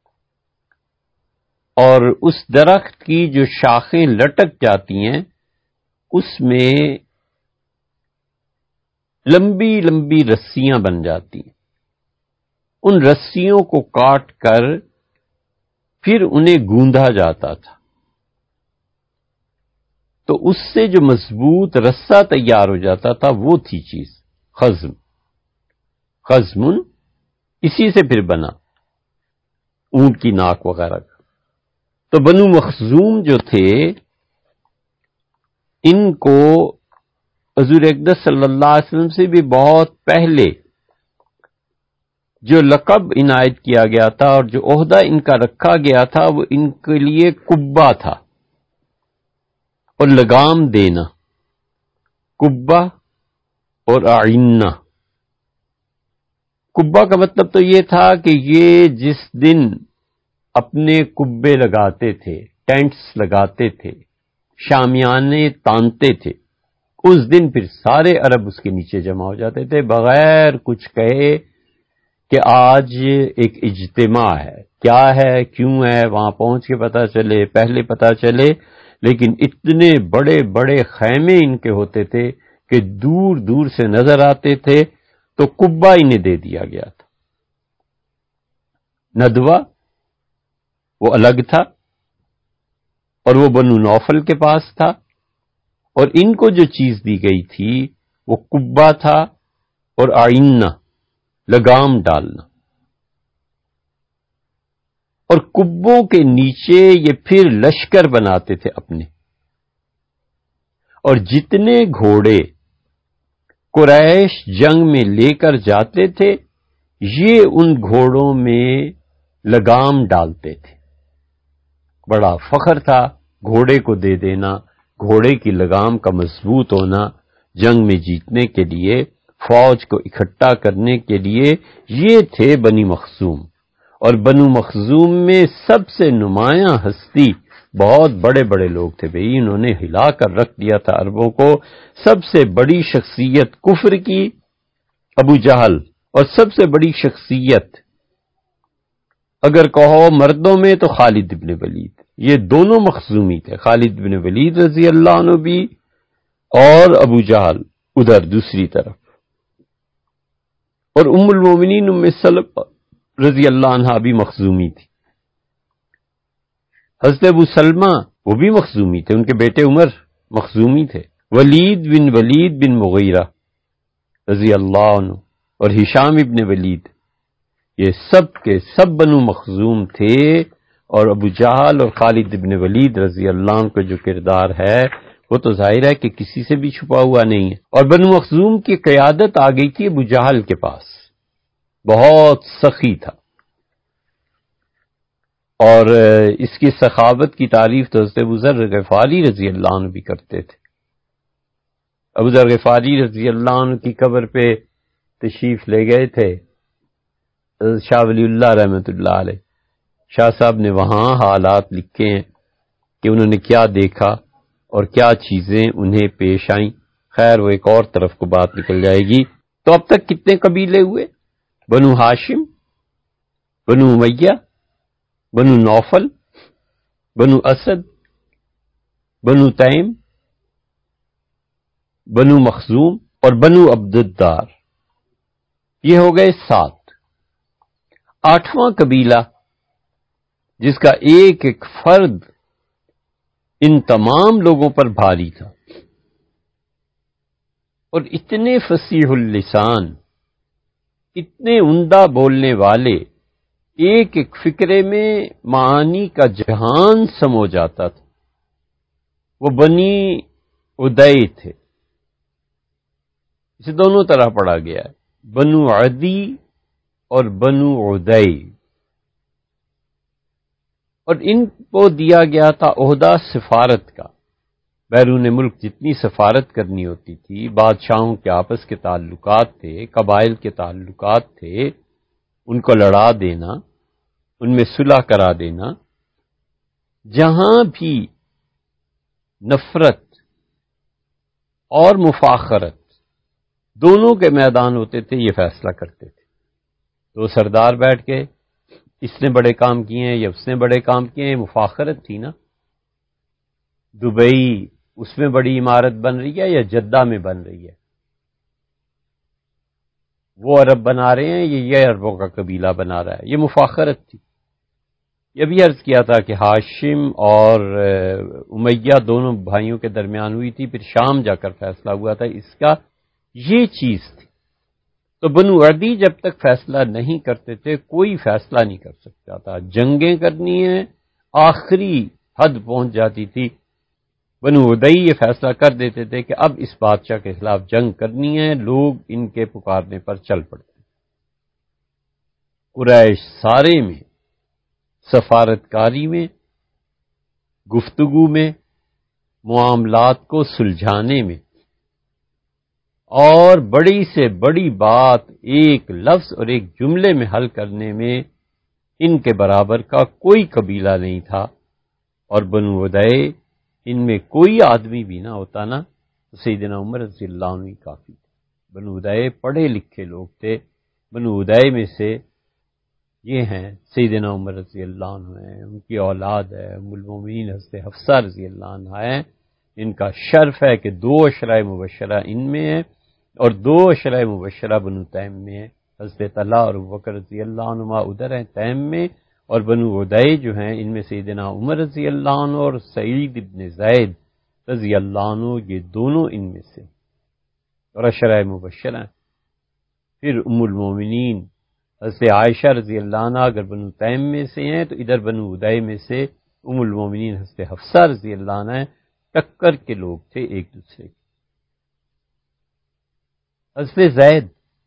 اور اس درخت کی جو شاخیں لٹک جاتی ہیں اس میں لمبی لمبی رسیاں بن جاتی ہیں۔ ان رسیوں کو کاٹ کر پھر انہیں گوندا جاتا تھا، تو اس سے جو مضبوط رسہ تیار ہو جاتا تھا وہ تھی چیز خزم۔ خزمن اسی سے پھر بنا اونٹ کی ناک وغیرہ کا۔ تو بنو مخزوم جو تھے، ان کو حضور اقدس صلی اللہ علیہ وسلم سے بھی بہت پہلے جو لقب عنایت کیا گیا تھا اور جو عہدہ ان کا رکھا گیا تھا وہ ان کے لیے کبا تھا، اور لگام دینا، کبا اور اعنہ۔ کبا کا مطلب تو یہ تھا کہ یہ جس دن اپنے کبے لگاتے تھے، ٹینٹس لگاتے تھے، شامیانے تانتے تھے، اس دن پھر سارے عرب اس کے نیچے جمع ہو جاتے تھے بغیر کچھ کہے کہ آج ایک اجتماع ہے۔ کیا ہے، کیوں ہے، وہاں پہنچ کے پتہ چلے، پہلے پتہ چلے، لیکن اتنے بڑے بڑے خیمے ان کے ہوتے تھے کہ دور دور سے نظر آتے تھے، تو کبا انہیں دے دیا گیا تھا۔ ندوہ وہ الگ تھا، اور وہ بنو نوفل کے پاس تھا، اور ان کو جو چیز دی گئی تھی وہ کبا تھا اور آئینہ، لگام ڈالنا۔ اور کبوں کے نیچے یہ پھر لشکر بناتے تھے اپنے، اور جتنے گھوڑے قریش جنگ میں لے کر جاتے تھے یہ ان گھوڑوں میں لگام ڈالتے تھے۔ بڑا فخر تھا گھوڑے کو دے دینا، گھوڑے کی لگام کا مضبوط ہونا، جنگ میں جیتنے کے لیے، فوج کو اکٹھا کرنے کے لیے۔ یہ تھے بنی مخزوم، اور بنو مخزوم میں سب سے نمایاں ہستی بہت بڑے بڑے لوگ تھے بھئی، انہوں نے ہلا کر رکھ دیا تھا عربوں کو۔ سب سے بڑی شخصیت کفر کی ابو جہل، اور سب سے بڑی شخصیت اگر کہو مردوں میں تو خالد بن ولید۔ یہ دونوں مخزومی تھے، خالد بن ولید رضی اللہ عنہ بھی اور ابو جہل ادھر دوسری طرف۔ اور ام المومنین ام سلمہ رضی اللہ عنہا بھی مخزومی تھی۔ حضرت ابو سلمہ وہ بھی مخزومی تھے، ان کے بیٹے عمر مخزومی تھے۔ ولید بن مغیرہ رضی اللہ عنہ اور ہشام ابن ولید، یہ سب کے سب بنو مخزوم تھے۔ اور ابو جہل اور خالد ابن ولید رضی اللہ عنہ کا جو کردار ہے وہ تو ظاہر ہے کہ کسی سے بھی چھپا ہوا نہیں ہے۔ اور بنو مخزوم کی قیادت آ گئی تھی ابو جہل کے پاس، بہت سخی تھا، اور اس کی سخاوت کی تعریف تو حضرت ابو ذر غفاری رضی اللہ عنہ بھی کرتے تھے۔ ابو ذر غفاری رضی اللہ عنہ کی قبر پہ تشریف لے گئے تھے شاہ ولی اللہ رحمۃ اللہ علیہ۔ شاہ صاحب نے وہاں حالات لکھے ہیں کہ انہوں نے کیا دیکھا اور کیا چیزیں انہیں پیش آئیں۔ خیر وہ ایک اور طرف کو بات نکل جائے گی۔ تو اب تک کتنے قبیلے ہوئے؟ بنو ہاشم، بنو امیہ، بنو نوفل، بنو اسد، بنو تیم، بنو مخزوم اور بنو عبدالدار، یہ ہو گئے 7۔ 8واں قبیلہ جس کا ایک ایک فرد ان تمام لوگوں پر بھاری تھا، اور اتنے فصیح اللسان، اتنے عمدہ بولنے والے، ایک ایک فکرے میں معانی کا جہان سمو جاتا تھا، وہ بنی عدی تھے۔ اسے دونوں طرح پڑھا گیا ہے، بنو عدی اور بنو عدی۔ اور ان کو دیا گیا تھا عہدہ سفارت کا. بیرون ملک جتنی سفارت کرنی ہوتی تھی، بادشاہوں کے آپس کے تعلقات تھے، قبائل کے تعلقات تھے، ان کو لڑا دینا، ان میں صلح کرا دینا. جہاں بھی نفرت اور مفاخرت دونوں کے میدان ہوتے تھے، یہ فیصلہ کرتے تھے. دو سردار بیٹھ کے اس نے بڑے کام کیے ہیں یا اس نے بڑے کام کیے ہیں، مفاخرت تھی نا. دبئی اس میں بڑی عمارت بن رہی ہے یا جدہ میں بن رہی ہے؟ وہ عرب بنا رہے ہیں یہ عربوں کا قبیلہ بنا رہا ہے، یہ مفاخرت تھی. یہ بھی عرض کیا تھا کہ ہاشم اور امیہ دونوں بھائیوں کے درمیان ہوئی تھی، پھر شام جا کر فیصلہ ہوا تھا اس کا. یہ چیز تھی. تو بنو عدی جب تک فیصلہ نہیں کرتے تھے کوئی فیصلہ نہیں کر سکتا تھا. جنگیں کرنی ہیں، آخری حد پہنچ جاتی تھی. بنو عدی یہ فیصلہ کر دیتے تھے کہ اب اس بادشاہ کے خلاف جنگ کرنی ہے، لوگ ان کے پکارنے پر چل پڑتے. قریش سارے میں، سفارتکاری میں، گفتگو میں، معاملات کو سلجھانے میں، اور بڑی سے بڑی بات ایک لفظ اور ایک جملے میں حل کرنے میں ان کے برابر کا کوئی قبیلہ نہیں تھا. اور بنو عدی ان میں کوئی آدمی بھی نہ ہوتا نا تو سیدنا عمر رضی اللہ عنہ کافی تھے. بنو عدی پڑھے لکھے لوگ تھے. بنو عدی میں سے یہ ہیں سیدنا عمر رضی اللہ عنہ ہیں، ان کی اولاد ہے ام المومنین حضرت حفصہ رضی اللہ عنہ ہیں. ان کا شرف ہے کہ 2 اشرۂ مبشرہ ان میں ہیں اور 2 اشرۂ مبشرہ بنو تیم میں ہیں. حضرت طلحہ اور ابوبکر رضی اللہ عنہ ادھر ہیں تیم میں، اور بنو عدی جو ہیں ان میں سیدنا عمر رضی اللہ عنہ اور سعید ابن زید رضی اللہ عنہ، یہ دونوں ان میں سے اور اشرۂ مبشرہ. پھر ام المومنین حضرت عائشہ رضی اللہ عنہ اگر بنو تیم میں سے ہیں تو ادھر بنو عدی میں سے ام المومنین حضرت حفصہ رضی اللہ عنہ ٹکر کے لوگ تھے ایک دوسرے کے. حضرت زید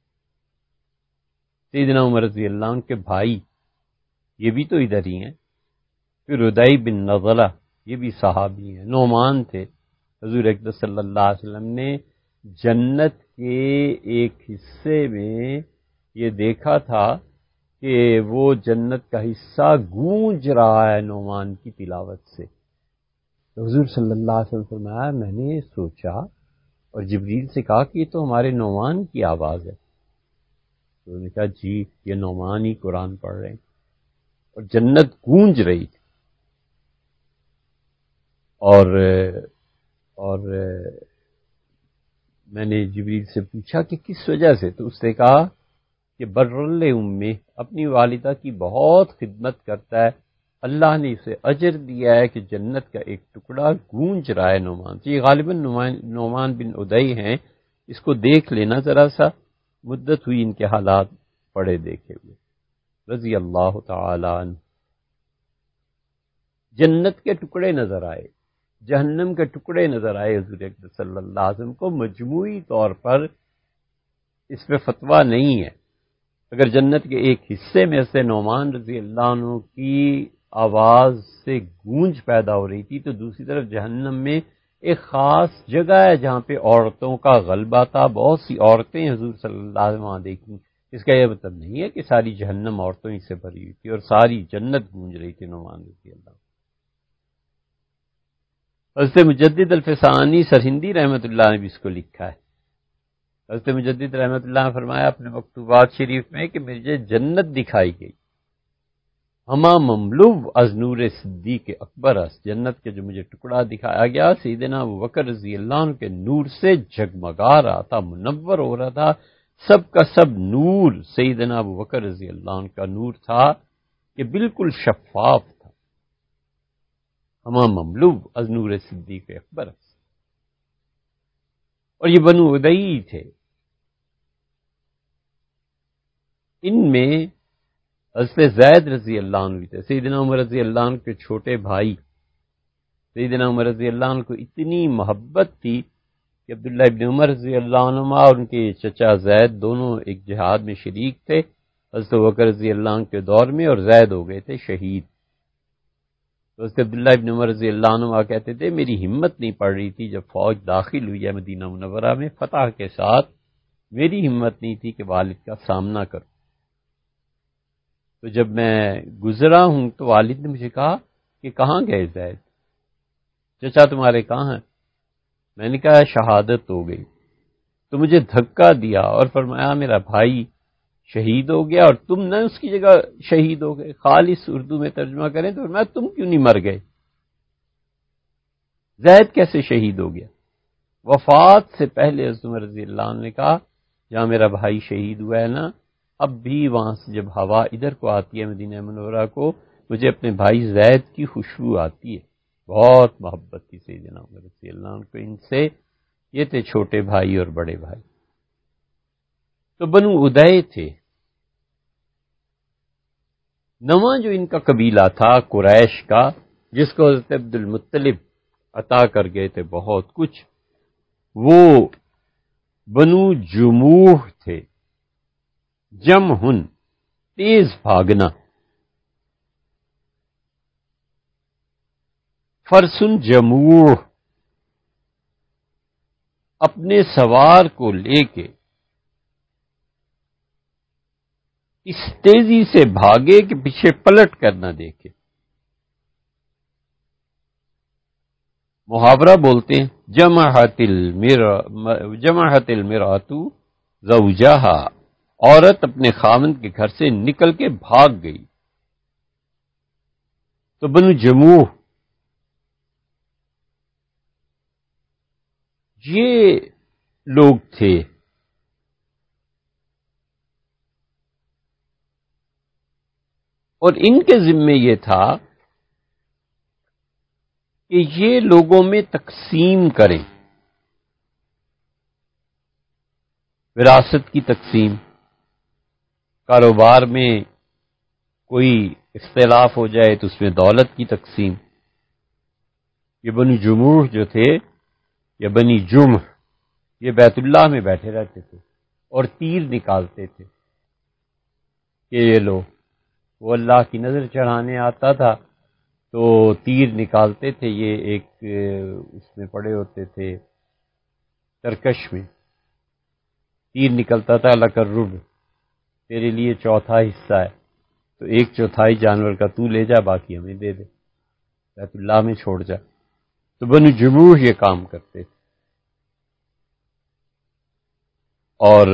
سیدنا عمر رضی اللہ عنہ کے بھائی، یہ بھی تو ادھر ہی ہیں. پھر عدی بن نضلہ یہ بھی صحابی ہیں. نعمان تھے. حضور اکرم صلی اللہ علیہ وسلم نے جنت کے ایک حصے میں یہ دیکھا تھا کہ وہ جنت کا حصہ گونج رہا ہے نعمان کی تلاوت سے. تو حضور صلی اللہ علیہ وسلم فرمایا میں نے سوچا اور جبریل سے کہا کہ یہ تو ہمارے نعمان کی آواز ہے. تو انہوں نے کہا جی یہ نعمان ہی قرآن پڑھ رہے ہیں، اور جنت گونج رہی تھی. اور میں نے جبریل سے پوچھا کہ کس وجہ سے، تو اس نے کہا کہ برل امی، اپنی والدہ کی بہت خدمت کرتا ہے، اللہ نے اسے اجر دیا ہے کہ جنت کا ایک ٹکڑا گونج رہا ہے نعمان سے. یہ غالباً نعمان بن عدی ہیں. اس کو دیکھ لینا ذرا سا، مدت ہوئی ان کے حالات پڑے دیکھے ہوئے. رضی اللہ تعالی عنہ. جنت کے ٹکڑے نظر آئے، جہنم کے ٹکڑے نظر آئے حضور اکرم صلی اللہ علیہ وسلم کو. مجموعی طور پر اس پہ فتویٰ نہیں ہے. اگر جنت کے ایک حصے میں سے نعمان رضی اللہ عنہ کی آواز سے گونج پیدا ہو رہی تھی تو دوسری طرف جہنم میں ایک خاص جگہ ہے جہاں پہ عورتوں کا غلبہ تھا. بہت سی عورتیں حضور صلی اللہ علیہ وسلم دیکھیں. اس کا یہ مطلب نہیں ہے کہ ساری جہنم عورتوں ہی سے بھری ہوئی تھی اور ساری جنت گونج رہی تھی نعمان رضی اللہ عنہ. حضرت مجدد الفسانی سرہندی رحمۃ اللہ نے بھی اس کو لکھا ہے. حضرت مجدد رحمۃ اللہ نے فرمایا اپنے مکتوبات شریف میں کہ مجھے جنت دکھائی گئی، ہما مملو از نور صدیق اکبر است. جنت کے جو مجھے ٹکڑا دکھایا گیا سیدنا ابوبکر رضی اللہ عنہ کے نور سے جگمگا رہا تھا، منور ہو رہا تھا. سب کا سب نور سیدنا ابوبکر رضی اللہ عنہ کا نور تھا کہ بالکل شفاف تھا. ہما مملو از نور صدیق اکبر است. اور یہ بنو عدی تھے. ان میں حضرت زید رضی اللہ عنہ تھے. سیدنا عمر رضی اللہ عنہ کے چھوٹے بھائی. سیدنا عمر رضی اللہ عنہ کو اتنی محبت تھی کہ عبداللہ ابن عمر رضی اللہ عنہ اور ان کے چچا زید دونوں ایک جہاد میں شریک تھے حضرت ابوبکر رضی اللہ عنہ کے دور میں، اور زید ہو گئے تھے شہید. تو حضرت عبداللہ ابن عمر رضی اللہ عنہ کہتے تھے میری ہمت نہیں پڑ رہی تھی جب فوج داخل ہوئی ہے مدینہ منورہ میں فتح کے ساتھ، میری ہمت نہیں تھی کہ والد کا سامنا کروں۔ تو جب میں گزرا ہوں تو والد نے مجھے کہا کہ کہاں گئے زید، چچا تمہارے کہاں ہیں؟ میں نے کہا شہادت ہو گئی۔ تو مجھے دھکا دیا اور فرمایا میرا بھائی شہید ہو گیا اور تم نہ اس کی جگہ شہید ہو گئے۔ خالص اردو میں ترجمہ کریں تو فرمایا تم کیوں نہیں مر گئے، زید کیسے شہید ہو گیا؟ وفات سے پہلے حضرت عمر رضی اللہ عنہ نے کہا جہاں میرا بھائی شہید ہوا ہے نا، اب بھی وہاں سے جب ہوا ادھر کو آتی ہے مدینہ منورہ کو، مجھے اپنے بھائی زید کی خوشبو آتی ہے۔ بہت محبت تھی سیدنا عمر رضی اللہ عنہ کو ان سے، یہ تھے چھوٹے بھائی اور بڑے بھائی۔ تو بنو ادے تھے، نواں جو ان کا قبیلہ تھا قریش کا، جس کو حضرت عبد المطلب عطا کر گئے تھے بہت کچھ، وہ بنو جموح تھے۔ جمہن تیز بھاگنا، فرسن جموح اپنے سوار کو لے کے اس تیزی سے بھاگے کہ پیچھے پلٹ کر نہ دیکھے۔ محاورہ بولتے ہیں جمعت المرأۃ زوجہا، عورت اپنے خاوند کے گھر سے نکل کے بھاگ گئی۔ تو بنو جموح یہ لوگ تھے۔ اور ان کے ذمے یہ تھا کہ یہ لوگوں میں تقسیم کریں، وراثت کی تقسیم، کاروبار میں کوئی اختلاف ہو جائے تو اس میں دولت کی تقسیم۔ یہ بنو جموح جو تھے یا بنی جمح، یہ بیت اللہ میں بیٹھے رہتے تھے اور تیر نکالتے تھے کہ یہ لو، وہ اللہ کی نظر چڑھانے آتا تھا تو تیر نکالتے تھے، یہ ایک اس میں پڑے ہوتے تھے ترکش میں، تیر نکلتا تھا لکالربع، تیرے لیے چوتھا حصہ ہے تو ایک چوتھائی جانور کا تو لے جا، باقی ہمیں دے دے، بیت اللہ میں چھوڑ جا۔ تو بنو جموح یہ کام کرتے تھے اور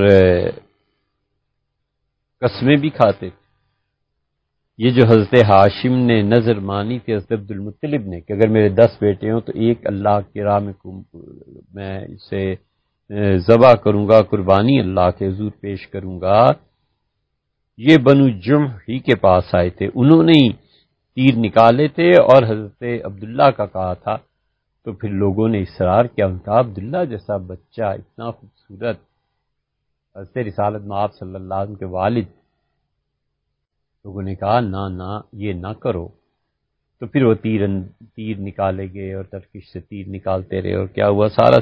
قسمیں بھی کھاتے تھے۔ یہ جو حضرت ہاشم نے نظر مانی تھی حضرت عبد المطلب نے کہ اگر میرے 10 بیٹے ہوں تو ایک اللہ کی راہ میں اسے ذبح کروں گا، قربانی اللہ کے حضور پیش کروں گا، یہ بنو جمح ہی کے پاس آئے تھے، انہوں نے ہی تیر نکالے تھے اور حضرت عبداللہ کا کہا تھا۔ تو پھر لوگوں نے اصرار کیا، ان کا عبداللہ جیسا بچہ اتنا خوبصورت، حضرت رسالت مآب صلی اللہ علیہ وسلم کے والد، لوگوں نے کہا نہ یہ نہ کرو۔ تو پھر وہ تیر نکالے گئے اور ترکش سے تیر نکالتے رہے، اور کیا ہوا سارا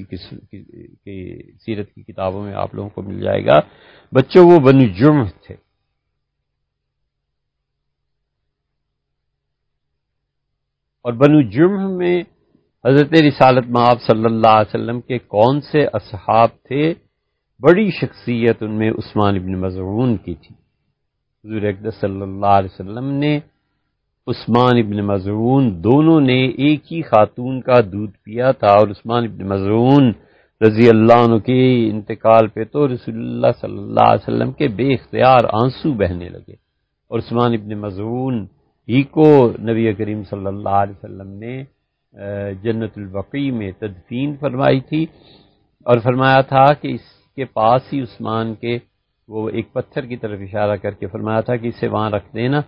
سیرت کی کتابوں میں آپ لوگوں کو مل جائے گا۔ بچوں وہ بنو جمح تھے۔ اور بنو جمح میں حضرت رسالت مآب صلی اللہ علیہ وسلم کے کون سے اصحاب تھے؟ بڑی شخصیت ان میں عثمان ابن مظعون کی تھی۔ حضور اقدس صلی اللہ علیہ وسلم نے عثمان ابن مظعون دونوں نے ایک ہی خاتون کا دودھ پیا تھا، اور عثمان ابن مظعون رضی اللہ عنہ کے انتقال پہ تو رسول اللہ صلی اللہ علیہ وسلم کے بے اختیار آنسو بہنے لگے، اور عثمان ابن مظعون ہی کو نبی کریم صلی اللہ علیہ وسلم نے جنت البقیع میں تدفین فرمائی تھی، اور فرمایا تھا کہ اس کے پاس ہی عثمان کے، وہ ایک پتھر کی طرف اشارہ کر کے فرمایا تھا کہ اسے وہاں رکھ دینا،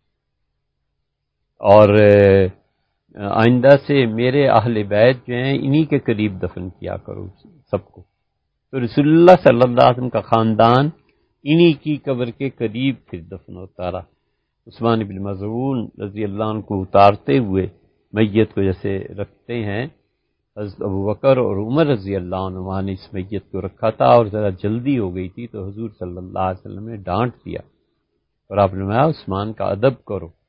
اور آئندہ سے میرے اہل بیت جو ہیں انہی کے قریب دفن کیا کرو سب کو۔ تو رسول اللہ صلی اللہ علیہ وسلم کا خاندان انہی کی قبر کے قریب پھر دفن ہوتا رہا۔ عثمان بن مظعون رضی اللہ عنہ کو اتارتے ہوئے میت کو جیسے رکھتے ہیں، حضرت ابوبکر اور عمر رضی اللہ عنہ نے اس میت کو رکھا تھا، اور ذرا جلدی ہو گئی تھی تو حضور صلی اللہ علیہ وسلم نے ڈانٹ دیا، اور آپ نے فرمایا عثمان کا ادب کرو،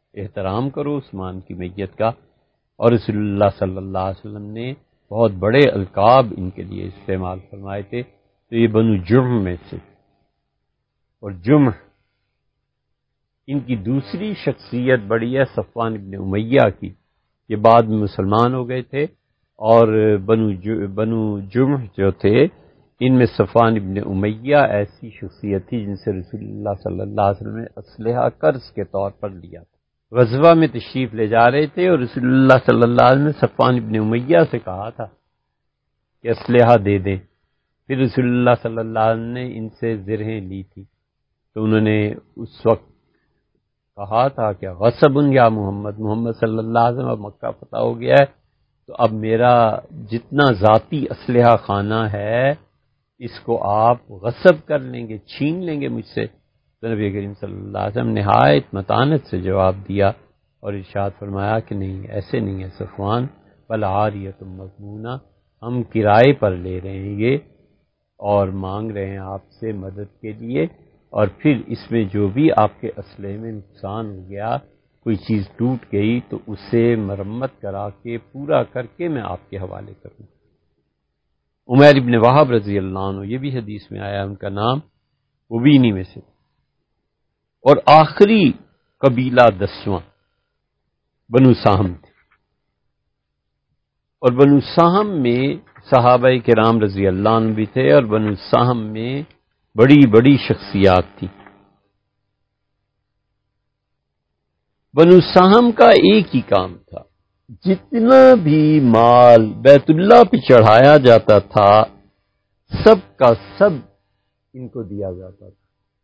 احترام کرو عثمان کی میت کا۔ اور رسول اللہ صلی اللہ علیہ وسلم نے بہت بڑے القاب ان کے لیے استعمال فرمائے تھے، تو یہ بنو جرم میں سے، اور جرم ان کی دوسری شخصیت بڑی ہے صفوان ابن امیہ کی، یہ بعد میں مسلمان ہو گئے تھے، اور بنو جرم جو تھے ان میں صفوان ابن امیہ ایسی شخصیت تھی جن سے رسول اللہ صلی اللہ علیہ وسلم نے اسلحہ قرض کے طور پر لیا تھا۔ غزوہ میں تشریف لے جا رہے تھے اور رسول اللہ صلی اللہ علیہ وسلم نے صفوان ابن امیہ سے کہا تھا کہ اسلحہ دے دیں، پھر رسول اللہ صلی اللہ علیہ وسلم نے ان سے زرہیں لی تھی، تو انہوں نے اس وقت کہا تھا کہ غصب یا محمد صلی اللہ علیہ وسلم اب مکہ فتح ہو گیا ہے، تو اب میرا جتنا ذاتی اسلحہ خانہ ہے اس کو آپ غصب کر لیں گے، چھین لیں گے مجھ سے۔ تو نبی کریم صلی اللہ علیہ وسلم نے نہایت متانت سے جواب دیا اور ارشاد فرمایا کہ نہیں، ایسے نہیں ہے صفوان، بل عاریۃ مضمونہ، ہم کرائے پر لے رہے ہیں یہ اور مانگ رہے ہیں آپ سے مدد کے لیے، اور پھر اس میں جو بھی آپ کے اسلحے میں نقصان ہو گیا، کوئی چیز ٹوٹ گئی تو اسے مرمت کرا کے پورا کر کے میں آپ کے حوالے کروں۔ عمیر ابن وہب رضی اللہ عنہ، یہ بھی حدیث میں آیا ان کا نام، وہ بھی انہی میں سے۔ اور آخری قبیلہ 10واں بنو سہم تھے، اور بنو سہم میں صحابہ کرام رضی اللہ عنہ بھی تھے، اور بنو سہم میں بڑی بڑی شخصیات تھی۔ بنو سہم کا ایک ہی کام تھا، جتنا بھی مال بیت اللہ پہ چڑھایا جاتا تھا سب کا سب ان کو دیا جاتا تھا،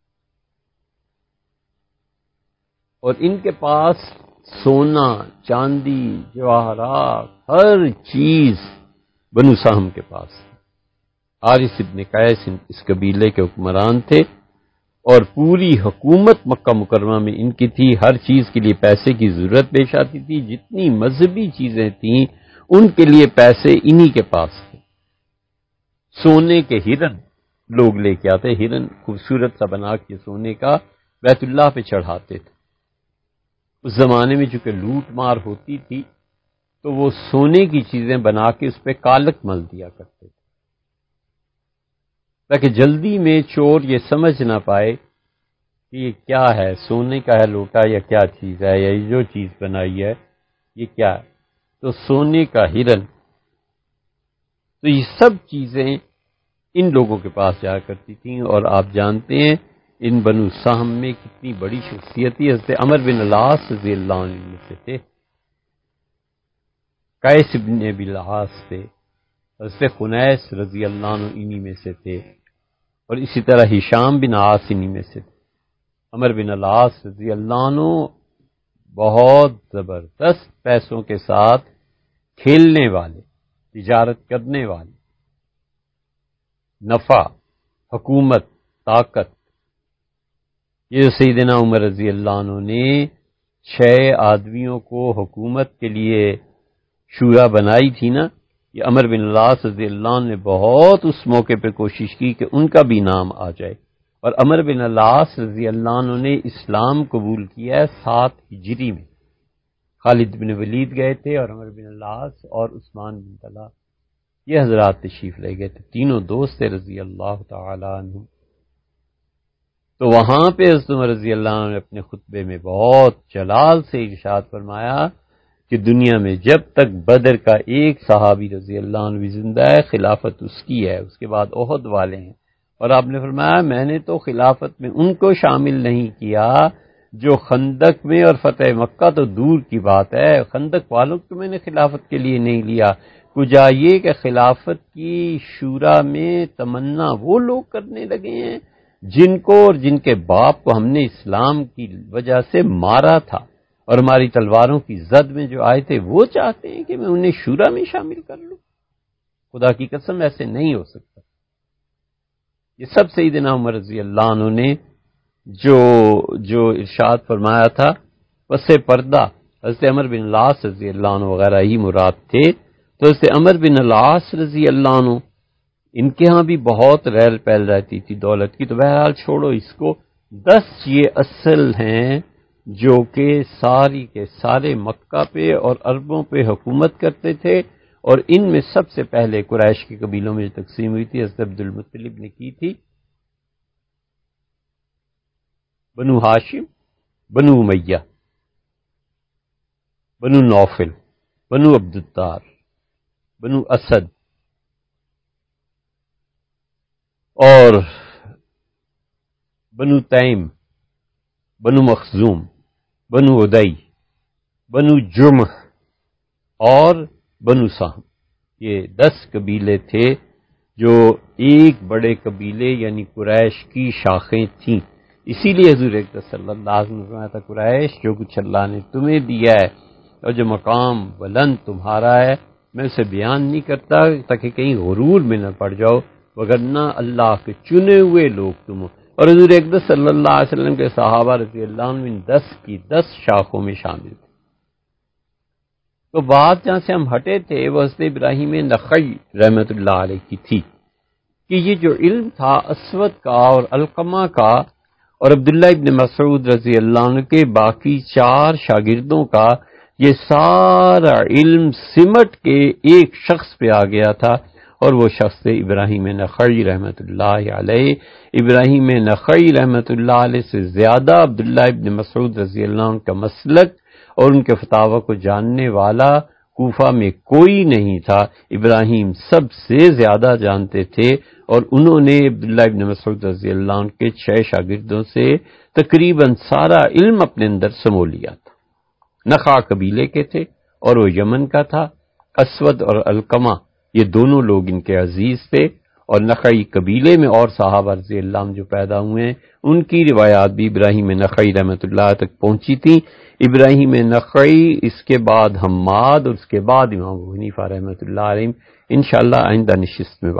اور ان کے پاس سونا، چاندی، جواہرات، ہر چیز بنو سہم کے پاس تھی۔ حارث ابن قیس اس قبیلے کے حکمران تھے، اور پوری حکومت مکہ مکرمہ میں ان کی تھی، ہر چیز کے لیے پیسے کی ضرورت پیش آتی تھی، جتنی مذہبی چیزیں تھیں ان کے لیے پیسے انہی کے پاس تھے۔ سونے کے ہرن لوگ لے کے آتے، ہرن خوبصورت سا بنا کے سونے کا بیت اللہ پہ چڑھاتے تھے۔ اس زمانے میں چونکہ لوٹ مار ہوتی تھی تو وہ سونے کی چیزیں بنا کے اس پہ کالک مل دیا کرتے تھے، تاکہ جلدی میں چور یہ سمجھ نہ پائے کہ یہ کیا ہے، سونے کا ہے لوٹا یا کیا چیز ہے، یا یہ جو چیز بنائی ہے یہ کیا ہے، تو سونے کا ہرن۔ تو یہ سب چیزیں ان لوگوں کے پاس جایا کرتی تھیں، اور آپ جانتے ہیں ان بنو سہم میں کتنی بڑی شخصیت تھی۔ حضرت عمر بن العاص رضی اللہ عنہ میں سے تھے، قیس بن ابی العاص تھے، حضرت خنیس رضی اللہ عنہ انہی میں سے تھے، اور اسی طرح ہشام بن عاص انہی میں سے تھے۔ عمر بن العاص رضی اللہ عنہ بہت زبردست پیسوں کے ساتھ کھیلنے والے، تجارت کرنے والے، نفع، حکومت، طاقت۔ یہ جو سیدنا عمر رضی اللہ عنہ نے 6 آدمیوں کو حکومت کے لیے شورا بنائی تھی نا، یہ عمر بن العاص رضی اللہ عنہ نے بہت اس موقع پہ کوشش کی کہ ان کا بھی نام آ جائے، اور عمر بن العاص رضی اللہ عنہ نے اسلام قبول کیا ہے 7 ہجری میں۔ خالد بن ولید گئے تھے، اور عمر بن العاص اور عثمان بن طلحہ یہ حضرات تشریف لے گئے تھے، تینوں دوست تھے رضی اللہ تعالی عنہ۔ تو وہاں پہ حضرت عمر رضی اللہ عنہ نے اپنے خطبے میں بہت جلال سے ارشاد فرمایا کہ دنیا میں جب تک بدر کا ایک صحابی رضی اللہ عنہ بھی زندہ ہے خلافت اس کی ہے، اس کے بعد احد والے ہیں، اور آپ نے فرمایا میں نے تو خلافت میں ان کو شامل نہیں کیا جو خندق میں، اور فتح مکہ تو دور کی بات ہے، خندق والوں کو میں نے خلافت کے لیے نہیں لیا۔ کجا یہ کہ خلافت کی شورا میں تمنا وہ لوگ کرنے لگے ہیں جن کو اور جن کے باپ کو ہم نے اسلام کی وجہ سے مارا تھا، اور ہماری تلواروں کی زد میں جو آئے تھے وہ چاہتے ہیں کہ میں انہیں شورا میں شامل کر لوں۔ خدا کی قسم ایسے نہیں ہو سکتا۔ یہ سب سیدنا عمر رضی اللہ عنہ نے جو ارشاد فرمایا تھا، پس پردہ حضرت عمر بن العاص رضی اللہ عنہ وغیرہ ہی مراد تھے۔ تو حضرت عمر بن العاص رضی اللہ عنہ ان کے ہاں بھی بہت ریل پیل رہتی تھی دولت کی، تو بہرحال چھوڑو اس کو، 10 یہ اصل ہیں جو کہ ساری کے سارے مکہ پہ اور عربوں پہ حکومت کرتے تھے، اور ان میں سب سے پہلے قریش کے قبیلوں میں جو تقسیم ہوئی تھی حضرت عبد المطلب نے کی تھی، بنو ہاشم، بنو امیہ، بنو نوفل، بنو عبد الدار، بنو اسد، اور بنو تیم، بنو مخزوم، بنو ادئی، بنو جرمح اور بنو سہم۔ یہ 10 قبیلے تھے جو ایک بڑے قبیلے یعنی قریش کی شاخیں تھیں۔ اسی لیے حضور اکرم صلی اللہ علیہ وسلم نے فرمایا تھا، قریش جو کچھ اللہ نے تمہیں دیا ہے اور جو مقام بلند تمہارا ہے، میں اسے بیان نہیں کرتا تاکہ کہیں غرور میں نہ پڑ جاؤ، وگرنہ اللہ کے چنے ہوئے لوگ تم ہو۔ اور حضور اکرم صلی اللہ علیہ وسلم کے صحابہ رضی اللہ عنہم ان 10 کی 10 شاخوں میں شامل تھے۔ تو بات جہاں سے ہم ہٹے تھے وہ حضرت ابراہیم نخعی رحمۃ اللہ علیہ کی تھی کہ یہ جو علم تھا اسود کا اور علقمہ کا اور عبداللہ ابن مسعود رضی اللہ عنہ کے باقی 4 شاگردوں کا، یہ سارا علم سمٹ کے ایک شخص پہ آ گیا تھا، اور وہ شخص تھے ابراہیم نخعی رحمۃ اللہ علیہ۔ ابراہیم نخعی رحمۃ اللہ علیہ سے زیادہ عبداللہ ابن مسعود رضی اللہ عنہ کا مسلک اور ان کے فتاوی کو جاننے والا کوفہ میں کوئی نہیں تھا۔ ابراہیم سب سے زیادہ جانتے تھے، اور انہوں نے عبداللہ ابن مسعود رضی اللہ عنہ کے 6 شاگردوں سے تقریباً سارا علم اپنے اندر سمو لیا تھا۔ نخع قبیلے کے تھے اور وہ یمن کا تھا۔ اسود اور علقمہ یہ دونوں لوگ ان کے عزیز تھے، اور نخعی قبیلے میں اور صحابہ رضی اللہ عنہ جو پیدا ہوئے ہیں ان کی روایات بھی ابراہیم نخعی رحمۃ اللہ تک پہنچی تھیں۔ ابراہیم نخعی، اس کے بعد حماد، اور اس کے بعد امام ابو حنیفہ رحمۃ اللہ علیہ، انشاءاللہ آئندہ نشست میں